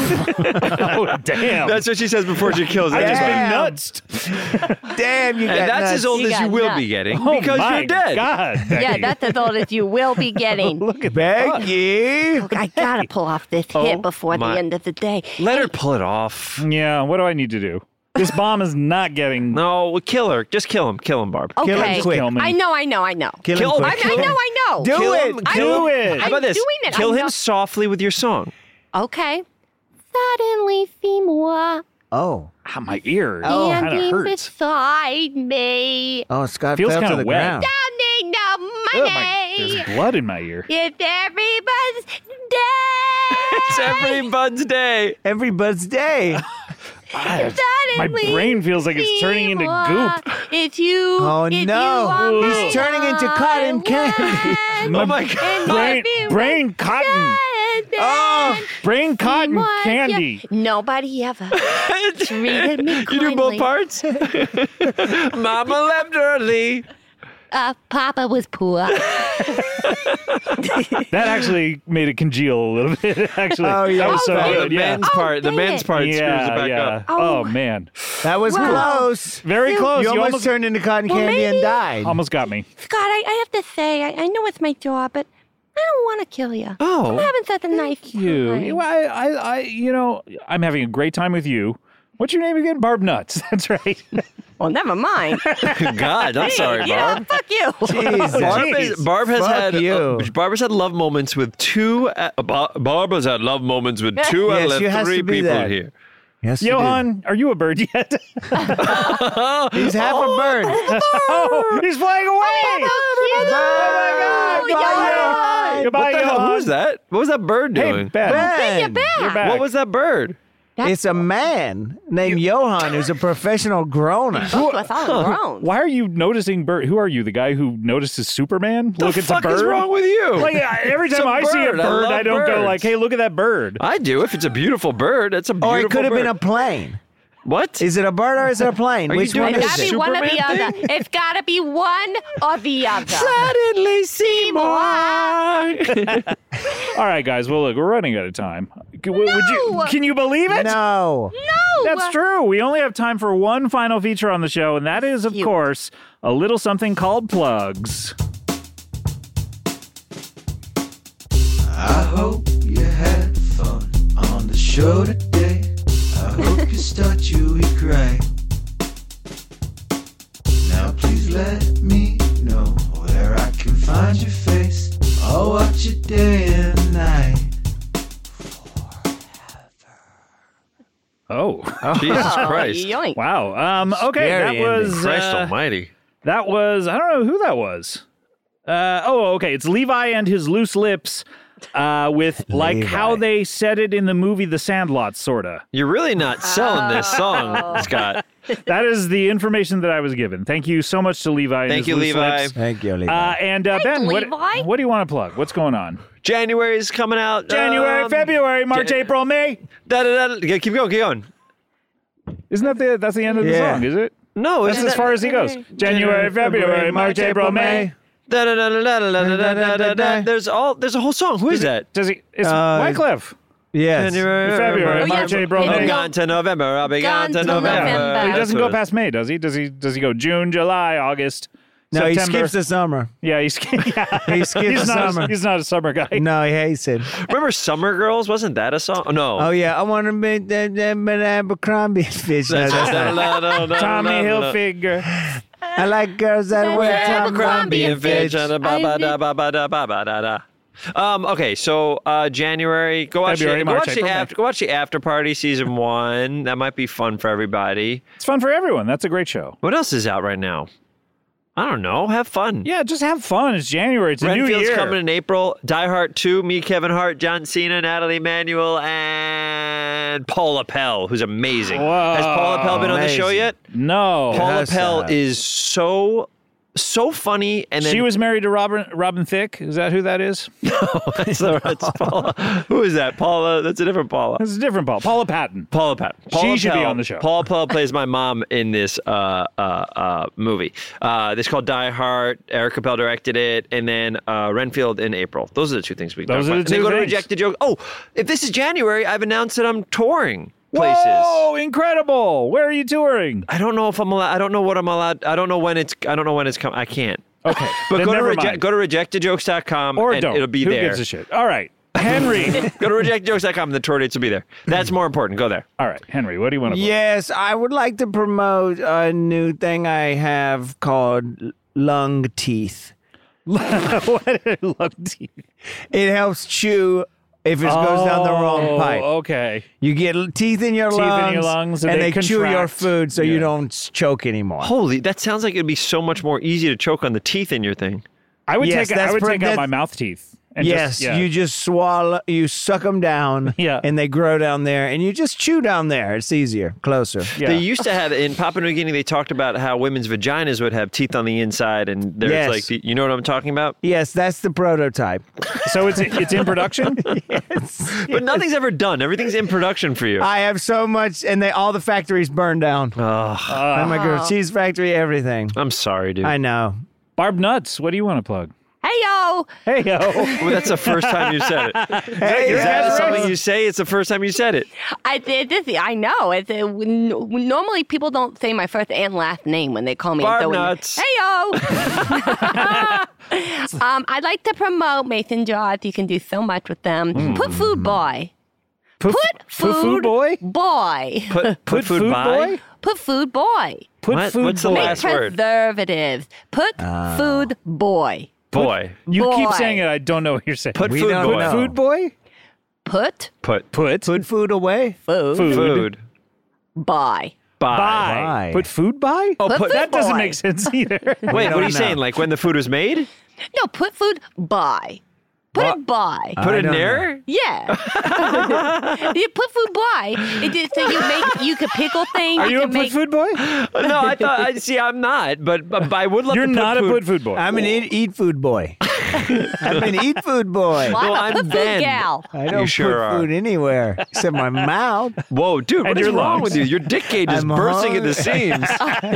Oh, damn. That's what she says before she kills it. I just Damn. been nutsed. Damn, you got And that's nuts. as old You as you got will nuts. be getting Oh because my you're dead. God. Yeah, Becky. that's as old as you will be getting. Look at Becky. I gotta pull off this hit before my- the end of the day. Let her pull it off. Yeah, what do I need to do? This bomb is not getting. No, we'll kill her. Just kill him. Kill him, Barb. Okay. Kill him quick. Kill me. I know. Kill him Kill him. quick. I know. Do Kill it. him. I'm- Do it. How about this? doing it. Kill I him know. softly with your song. Okay. Suddenly, Seymour Oh. Ah, my ear Oh. kind of standing hurts. beside me, Oh, Scott Feels fell to kinda the wet. ground. counting the Oh, money. there's blood in my ear. It's everybody's day. It's everybody's day. Everybody's day. My Suddenly, brain feels like it's turning into Seymour, goop. It's you. Oh, it's no. You on He's my turning into cotton candy. mind. Oh my God. Brain cotton. Oh. Brain cotton Seymour, candy. yeah. Nobody ever treated me You do both kindly. parts? Mama left early. Papa was poor. That actually made it congeal a little bit. Actually, Oh, yeah. that was so Oh, good. The Yeah. man's part. The dang man's it. part screws it back yeah. up. Oh man, That was Wow. close. very close. You almost turned into cotton Well, candy and maybe- died. almost got me. Scott, I have to say, I know it's my job, but I don't want to kill you. Oh. I'm having such a nice You, time. I'm having a great time with you. What's your name again? Barb Nuts. That's right. Well, never mind. God, I'm sorry, You know, Barb. fuck you. Jesus. Barb has Fuck had you. Barb has had love moments with two. Barb has had love moments with two Yes, out of you has three to be people that. here. Yes, you Johan, are you a bird yet? did. He's half a bird. Oh, he's flying away. Oh, my God. Goodbye, What the hell? Johan. Who's that? What was that bird Hey, doing? Ben. Ben. You're back. What was that bird? It's a man named Johan who's a professional groaner. With all grown. Why are you noticing bird? Who are you? The guy who notices Superman? What the fuck is wrong with you? Like every It's time a I see a bird. I bird, love I don't go birds. like, "Hey, look at that bird." I do. If it's a beautiful bird, it's a beautiful Or it could have bird. been a plane. What? Is it a bird or is it a plane? Are you Which doing one a It's is gotta it? be one or the Superman other. thing? It's gotta be one or the other. Suddenly Seymour. All right, guys. Well, look, we're running out of time. Can you believe it? No. No. That's true. We only have time for one final feature on the show, and that is, of Cute. course, a little something called plugs. I hope you had fun on the show today. I hope you start your week right. Now please let me know where I can find your face. I'll watch you day and night. Oh, Jesus Christ. Yoink. wow. Okay, Scary that was Christ almighty. that was. I don't know who that was. Okay. It's Levi and his loose lips. With like Levi. how they said it in the movie The Sandlot, sorta. You're really not selling this Oh. song, Scott. That is the information that I was given. Thank you so much to Levi. And Thank his you, loose Levi. lips. Thank you, Levi. And Ben, Levi. what do you want to plug? What's going on? January's coming out. January, February, March, Jan- April, May. Da-da-da. Yeah, keep going, keep going. Isn't that that's the end of the Yeah. song, is it? No, That's as far as he goes. January, February, March, April, May. There's a whole song. Who is that? Does he? It's Wyclef. Yes. February, Oh, March, yeah. April, It'll May. I'm go- gone to November. I'll be gone to Gone to November. November. He That's doesn't what go it is. past May, does he? Does he go June, July, August, No, September? he skips the summer. Yeah, he skips. Yeah. He skips He's the not. summer. He's not a summer guy. No, he hates it. Remember Summer Girls? Wasn't that a song? Oh, no. Oh yeah, I want to be Abercrombie fish. No, that's not. Tommy Hilfiger. I like girls that wear Abercrombie and Fitch. Fitch. Okay, so January. Go watch February, the, March, April, May. go watch the After Party season 1. That might be fun for everybody. It's fun for everyone. That's a great show. What else is out right now? I don't know. Have fun. Yeah, just have fun. It's January. It's a new Renfield's year. coming in April. Die Hard 2, me, Kevin Hart, John Cena, Natalie Manuel, and Paula Pell, who's amazing. Whoa. Has Paula Pell been on the show Amazing. yet? No. Paula has to Pell have. is so funny. And then She was married to Robin Thicke. Is that who that is? that's Paula. Who is that? Paula? That's a different Paula. It's a different Paul. Paula Patton. Paula Pell. She should be on the show. Paula Pell plays my mom in this movie. This is called Die Hard. Erica Pell directed it, and then Renfield in April. Those are the two things we can Those talk are about. the And then two go to things. Rejected Joke. Oh, if this is January, I've announced that I'm touring places. Whoa, incredible. Where are you touring? I don't know if I'm allowed. I don't know what I'm allowed. I don't know when it's coming. I can't. Okay. But then go never to mind. rejecteddjokes.com Or and don't. it'll be Who there. gives a shit? All right. Henry. Go to rejectedjokes.com and the tour dates will be there. That's more important. Go there. All right. Henry, what do you want to Yes, I would like to promote a new thing I have called lung teeth. What? It helps chew if it goes down the wrong pipe. Okay. You get teeth in your Teeth in lungs, your lungs, and they chew your contract. food so Yeah. you don't choke anymore. Holy, that sounds like it'd be so much more easy to choke on the teeth in your thing. I would Yes, take out that's- my mouth teeth. And Yes, just, you just swallow, you suck them down, Yeah. and they grow down there, and you just chew down there. It's easier, closer. Yeah. They used to have in Papua New Guinea. They talked about how women's vaginas would have teeth on the inside, and there's Yes. like you know what I'm talking about. Yes, that's the prototype. So it's in production? But nothing's ever done. Everything's in production for you. I have so much, and all the factories burned down. Oh my God, cheese factory, everything. I'm sorry, dude. I know. Barb Nuts, what do you want to plug? Hey yo! Hey, yo. Well, that's the first time you said it. Hey, Is that that's something right. you say? It's the first time you said it. I know. Normally people don't say my first and last name when they call me. Barb So when- Nuts. Hey yo! I'd like to promote Mason Jars. You can do so much with them. Put Food Boy. Put Food Boy? Boy. Put food by. Boy? Put Food Boy. Put What? food What's the boy. last word? Preservatives. Put Food Boy. Boy. You keep Boy. saying it. I don't know what you're saying. Put We food don't boy. know. Food boy? Put Put Put food away. Food, food By. by. buy. Put food by? Oh, Put put food That doesn't boy. make sense either. Wait, what are don't you saying? know. Like when the food was made? No, put food by. Put it by. Put I it in don't there? Yeah. You put food by. So you could pickle things. Are you a can put make, food boy? No, I thought. See, I'm not, but I would love You're to put not food. a put food boy. I'm an eat food boy. I'm an eat food boy. Well, I'm I'm a put food Ben. gal. I don't sure put are. food anywhere except my mouth. Whoa, dude, what And is your wrong lungs. with you? Your dick cage is I'm bursting at the seams.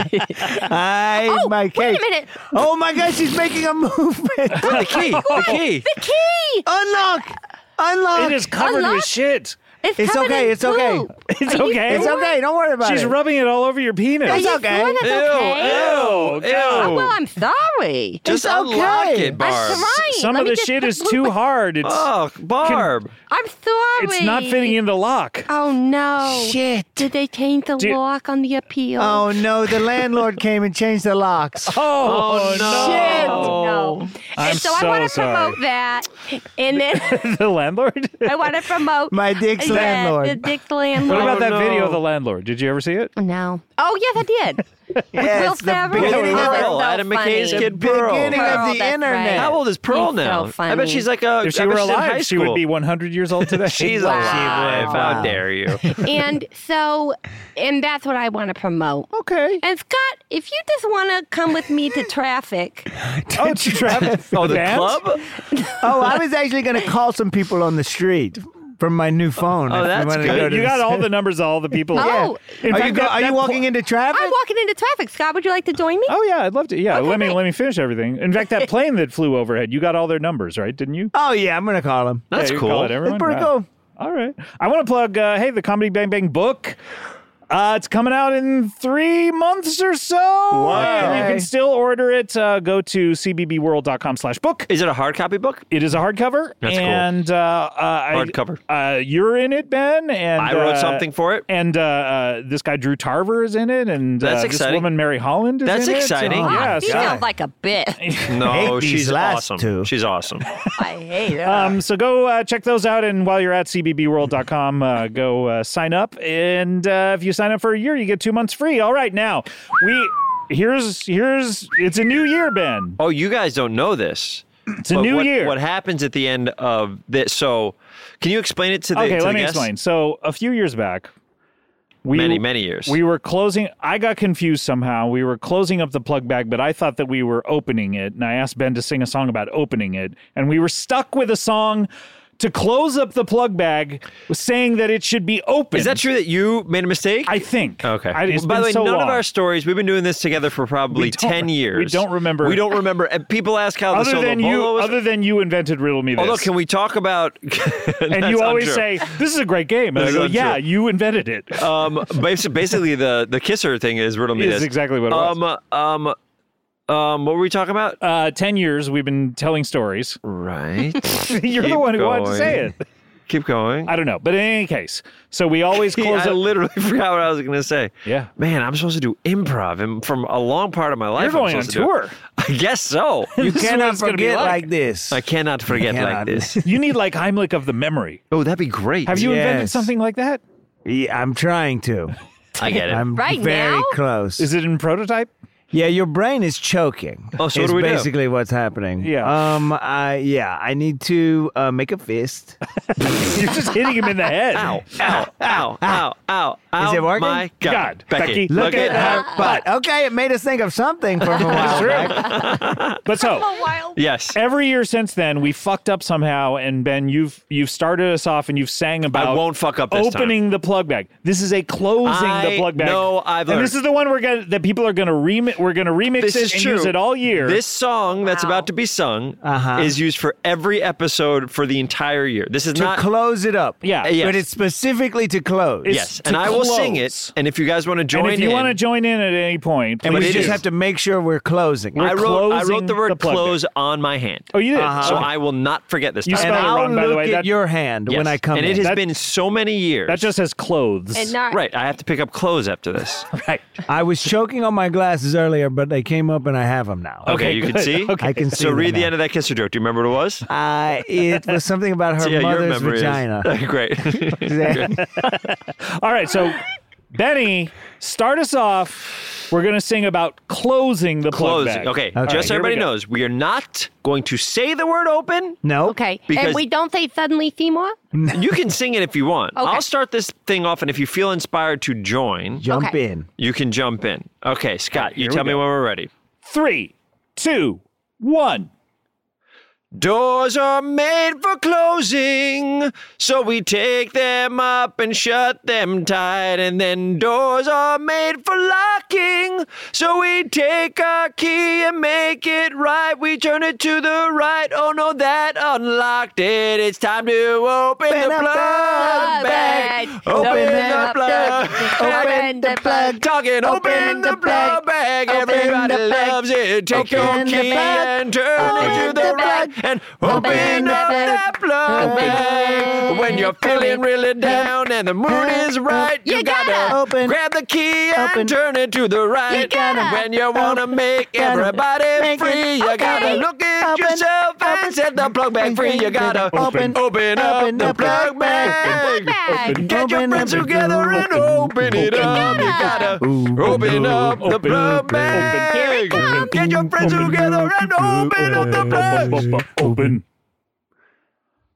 I Oh, my wait cake. a minute. Oh my God, she's making a movement. The key. The key. The key. Unlock. Unlock. It is covered Unlock? with shit. It's covered okay, in it's okay. poop. It's Are you okay. It's sure? okay. Don't worry about She's it. rubbing it all over your penis. Are It's you okay. sure that's okay? Ew. Ew. Oh, well, I'm sorry. Just It's unlock okay. it, Barb. I'm trying. Some Let of me the just shit put is food too back. hard. It's Oh, Barb. I'm sorry. it's not fitting in the lock. Oh, no. Shit. Did they change the Do- lock on the appeal? Oh no, the landlord came and changed the locks. Oh, Shit. no. No. I'm And so I want to so promote sorry. that. And then The landlord? I want to promote My dick's yeah, landlord. the Dick's landlord. What about that no. video of the landlord? Did you ever see it? No. Oh, yes, I did. Yeah, Will it's the Ferrell. beginning Pearl, of That was so Adam McKay's funny. kid Pearl. beginning Pearl, of the that's internet. right. How old is Pearl He's now? so I bet she's funny. like a. If she I were bet she's in high alive, she would school. be 100 years old today. She's Wow. alive. How Wow. dare you? And that's what I want to promote. Okay. And Scott, if you just want to come with me to traffic, Oh, to traffic. Oh, the Vans? club? Oh, I was actually going to call some people on the street from my new phone. Oh, if that's you wanna good. go to You got the- all the numbers of all the people. Oh. In fact, Are you walking into traffic? I'm walking into traffic. Scott, would you like to join me? Oh yeah, I'd love to. Yeah, Okay, let great. me finish everything. In fact, that plane that flew overhead, you got all their numbers, right? Didn't you? Oh yeah, I'm gonna call him. That's Yeah, you cool. call it everyone? That's pretty Wow. cool. All right. I want to plug, hey, the Comedy Bang Bang book. It's coming out in 3 months or so. And you can still order it. Go to cbbworld.com/book. Is it a hard copy book? It is a hardcover. That's cool. And Hardcover. you're in it, Ben. And I wrote something for it. And this guy Drew Tarver is in it, and That's this exciting. woman Mary Holland is That's in it. exciting. Oh, Yeah, he so- sounds like a bitch. No, hate these she's last awesome. two. She's awesome. I hate her. So go check those out, and while you're at cbbworld.com, go sign up. And if you sign up for a year, you get 2 months free. All right, now here's it's a new year, Ben. Oh, you guys don't know this. It's a new year. What happens at the end of this? So, can you explain it to the Okay, to let the me guests? explain. So a few years back, Many years. we were closing. I got confused somehow. We were closing up the plug bag, but I thought that we were opening it, and I asked Ben to sing a song about opening it, and we were stuck with a song to close up the plug bag, saying that it should be open. Is that true that you made a mistake? I think. Okay. It's By been the way, so none long. of our stories, we've been doing this together for probably We don't- 10 years. we don't remember. We don't remember. And people ask how the Other solo than you, polo was. other than you invented Riddle Me This. Although, can we talk about... and you always say, this is a great game. And I That's go, untrue. yeah, you invented it. basically, the kisser thing is Riddle Me Is This. exactly what it was. What were we talking about? 10 years we've been telling stories. Right. You're the Keep one who wanted to going. say it. Keep going. I don't know. But in any case, so we always close I up. literally forgot what I was going to say. Yeah. Man, I'm supposed to do improv, and from a long part of my life, You're going I'm on supposed to do tour. it. I guess so. You This is what cannot it's gonna be forget like. like this. I cannot forget like cannot. this. You need like Heimlich of the memory. Oh, that'd be great. Have you invented Yes. something like that? Yeah, I'm trying to. I get it. I'm Right very now? close. Is it in prototype? Yeah, your brain is choking. Oh, so what is do we do? basically what's happening. Yeah. I need to make a fist. You're just hitting him in the head. Ow, ow, ow, ow, ow, ow. Is it working? My God. God. Becky, Becky, look at her butt. But okay, it made us think of something from a while back. But so, Wild. Yes. every year since then, we fucked up somehow. And Ben, you've started us off and you've sang about I won't fuck up this opening the plug bag. This is a closing the I plug bag. know, I've and learned. this is the one that people are going to we're going to remix This it is and true. use it all year. This song that's Wow. about to be sung Uh-huh. is used for every episode for the entire year. This is To not... close it up. Yeah. Yes. But it's specifically to close. It's Yes, to and I will sing close. it. And if you guys want to join and if you in... want to join in at any point, And please we it just is. have to make sure we're closing. We're I wrote closing the word the plug close on my hand. Oh, you did? So Okay. I will not forget this You time. and spelled it I'll wrong, by the look way. at That- your hand Yes. when I come and in. it has That- been so many years. That just says clothes. And not, Right, I have to pick up clothes after this. right. I was choking on my glasses earlier, but they came up and I have them now. Okay, you can good. see? Okay. I can see So read them the now. end of that kisser joke. Do you remember what it was? It was something about her So, yeah, your mother's memory vagina. is... Great. All right, so Benny, start us off. We're going to sing about closing the plug Closing. bag. Okay, Okay. just so Here we everybody go. knows, we are not going to say the word open. No. okay. Because- And we don't say suddenly Seymour? You can sing it if you want. Okay. I'll start this thing off, and if you feel inspired to join, Jump Okay. in. you can jump in. Okay, Scott, you Here we tell me go. when we're ready. 3, 2, 1. Doors are made for closing, so we take them up and shut them tight. And then doors are made for locking, so we take our key and make it right. We turn it to the right. Oh no, that unlocked it. It's time to open the up plug the bag. bag. Open the plug. Open the plug. Talking, open the plug bag. Everybody the plug. loves it. Take your Open the key plug. and turn it to Open the the right. plug. And open up that plug bag. When you're feeling really down and the mood is right, you gotta Open. grab the key and Open. turn it to the right. You gotta. When you wanna make Gotta. everybody Make it. free, you gotta Okay. look at Open. yourself and Open. set the plug bag free. You gotta Open. open up Open the the plug plug bag. Bag. Get your Open friends up. together and open it up. You gotta open up the Open. plug bag. Get your friends together and open up the plug. Open.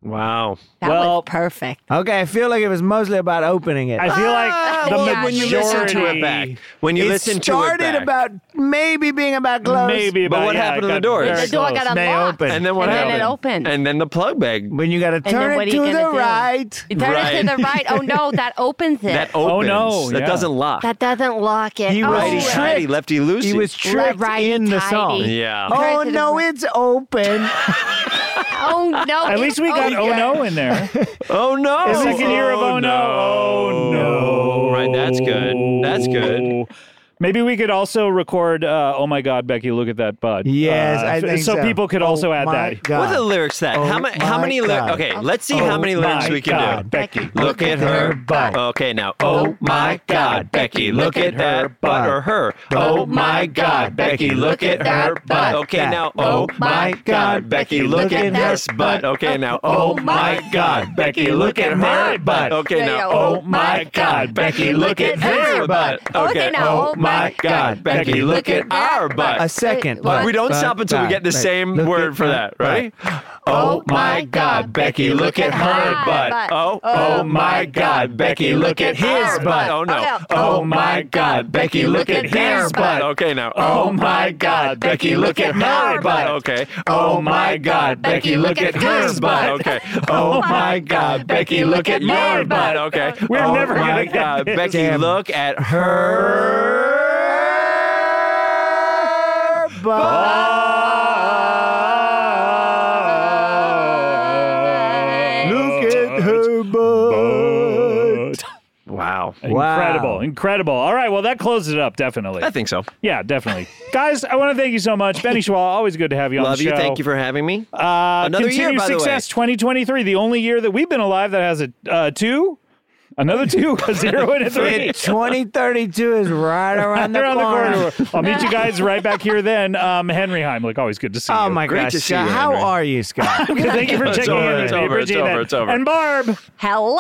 Wow. That Well, was perfect. Okay, I feel like it was mostly about opening it. I feel like the yeah, When you listen to it back. When you it listen to it started back. about maybe being about close. Maybe But about, what happened to the it got doors? very The door close. got They unlocked. opened. And then what And then happened? it opened. And then the plug bag. When you got to then turn what it are you to the gonna do? right. You turn it Right. to the right. Oh no, that opens it. That opens. no, That yeah. doesn't lock. That doesn't lock it. He was Righty oh, tighty, lefty loosey. He was tricked righty in the tighty. song. Yeah. Turn Oh to the no, right. it's open. Oh no. At least we got yeah. oh no in there. Oh no! The second year of oh no. Oh no. Right, that's good. That's good. Maybe we could also record oh my God, Becky, look at that butt. Yes, I think so. people could also add my that. God. What are the lyrics to that? Oh how my many God. lyrics? Okay, let's see how many lyrics we can God, do. Becky. Look at her butt. Okay, now. Oh my God, Becky, look at that butt or her. Oh my God, Becky, look at her butt. Okay, now. Oh my God, Becky, look at this butt. Okay, now. Oh my God, Becky, look at her butt. Okay, now. Oh my God, Becky, look at her butt. Okay, now. Oh my God, Becky, look at our butt. A second. What? We don't Butt, stop until we butt, get the butt. same Look word at for her that. Ready? butt. Oh my God, Becky, look at her butt. Oh my God, Becky, look at his butt. Oh no. Oh my God, Becky, look at his butt. Okay, now. Oh my God, Becky, look at her butt. Okay. Oh my God, Becky, look at his butt. Okay. Oh my God, Becky, look at your butt. Okay. We're never my gonna get God, this. Becky, look at her Look at her butt. Wow. Incredible. Incredible. All right, well, that closes it up, definitely. I think so. Yeah, definitely. Guys, I want to thank you so much. Benny Schwal, always good to have you on Love the you. show. Thank you for having me. Another year, by the way. success, 2023, the only year that we've been alive that has a 2. Another 2, a 0, and a 3. 2032 is right around the Around corner. the corner. I'll meet you guys right back here then. Henry Heimlich, always good to see you. Oh my Great gosh, to see Scott. you, How Henry. are you, Scott? Thank you for It's checking over, in. it's We over, it's appreciate over, that. it's over. And Barb, Hello.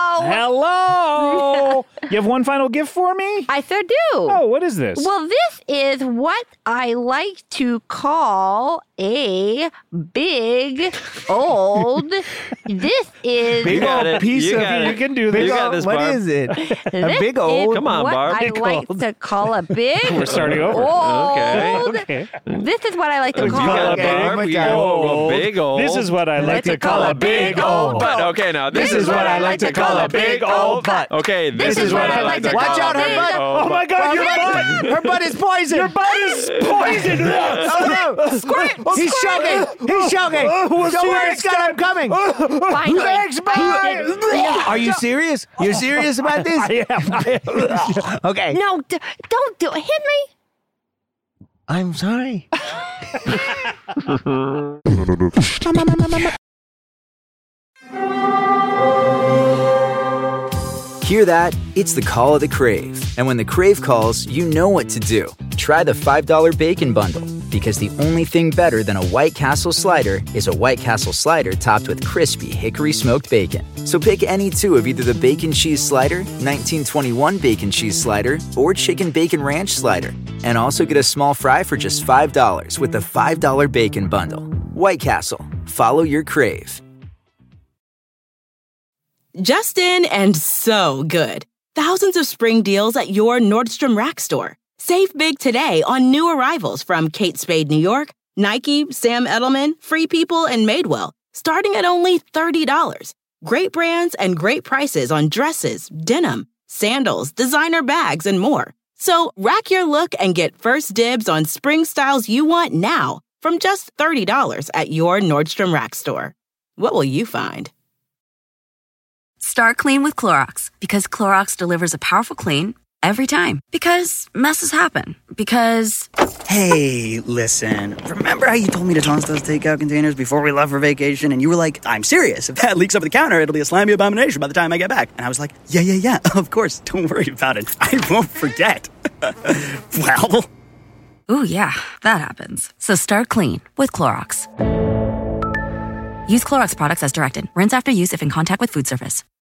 hello. You have one final gift for me? I sure do. Oh, what is this? Well, this is what I like to call a big old. This is Big got old it. piece You of got it. You can do Big this. You got old, this, what Barb. is it? A this big is old. Come on, what Barb. I Big like old. to call a big. We're starting over. Old. Okay. This is what I like to You call got a it, Barb. big You got a big old. This is what I like to call a big old butt. butt. Okay, now this This is what I like to call a big old butt. Okay, this is what I like to Watch call out, a her big butt. old Oh my God, your butt! Her butt is poison. Your butt is poisoned! Oh no! Squirt. He's choking. He's choking. We'll see Don't you worry, next Scott. I'm coming. Finally. Are you serious? You're serious about this? I am. Okay. No, don't do it. Hit me. I'm sorry. Hear that? It's the call of the Crave. And when the Crave calls, you know what to do. Try the $5 Bacon Bundle. Because the only thing better than a White Castle slider is a White Castle slider topped with crispy hickory smoked bacon. So pick any two of either the Bacon Cheese Slider, 1921 Bacon Cheese Slider, or Chicken Bacon Ranch Slider. And also get a small fry for just $5 with the $5 Bacon Bundle. White Castle. Follow your Crave. Just in and so good. Thousands of spring deals at your Nordstrom Rack store. Save big today on new arrivals from Kate Spade New York, Nike, Sam Edelman, Free People, and Madewell, starting at only $30. Great brands and great prices on dresses, denim, sandals, designer bags, and more. So rack your look and get first dibs on spring styles you want now from just $30 at your Nordstrom Rack store. What will you find? Start clean with Clorox because Clorox delivers a powerful clean every time. Because messes happen. Because... Hey, listen. Remember how you told me to toss those takeout containers before we left for vacation? And you were like, I'm serious. If that leaks over the counter, it'll be a slimy abomination by the time I get back. And I was like, yeah, of course. Don't worry about it. I won't forget. Well... Ooh, yeah, that happens. So start clean with Clorox. Use Clorox products as directed. Rinse after use if in contact with food surface.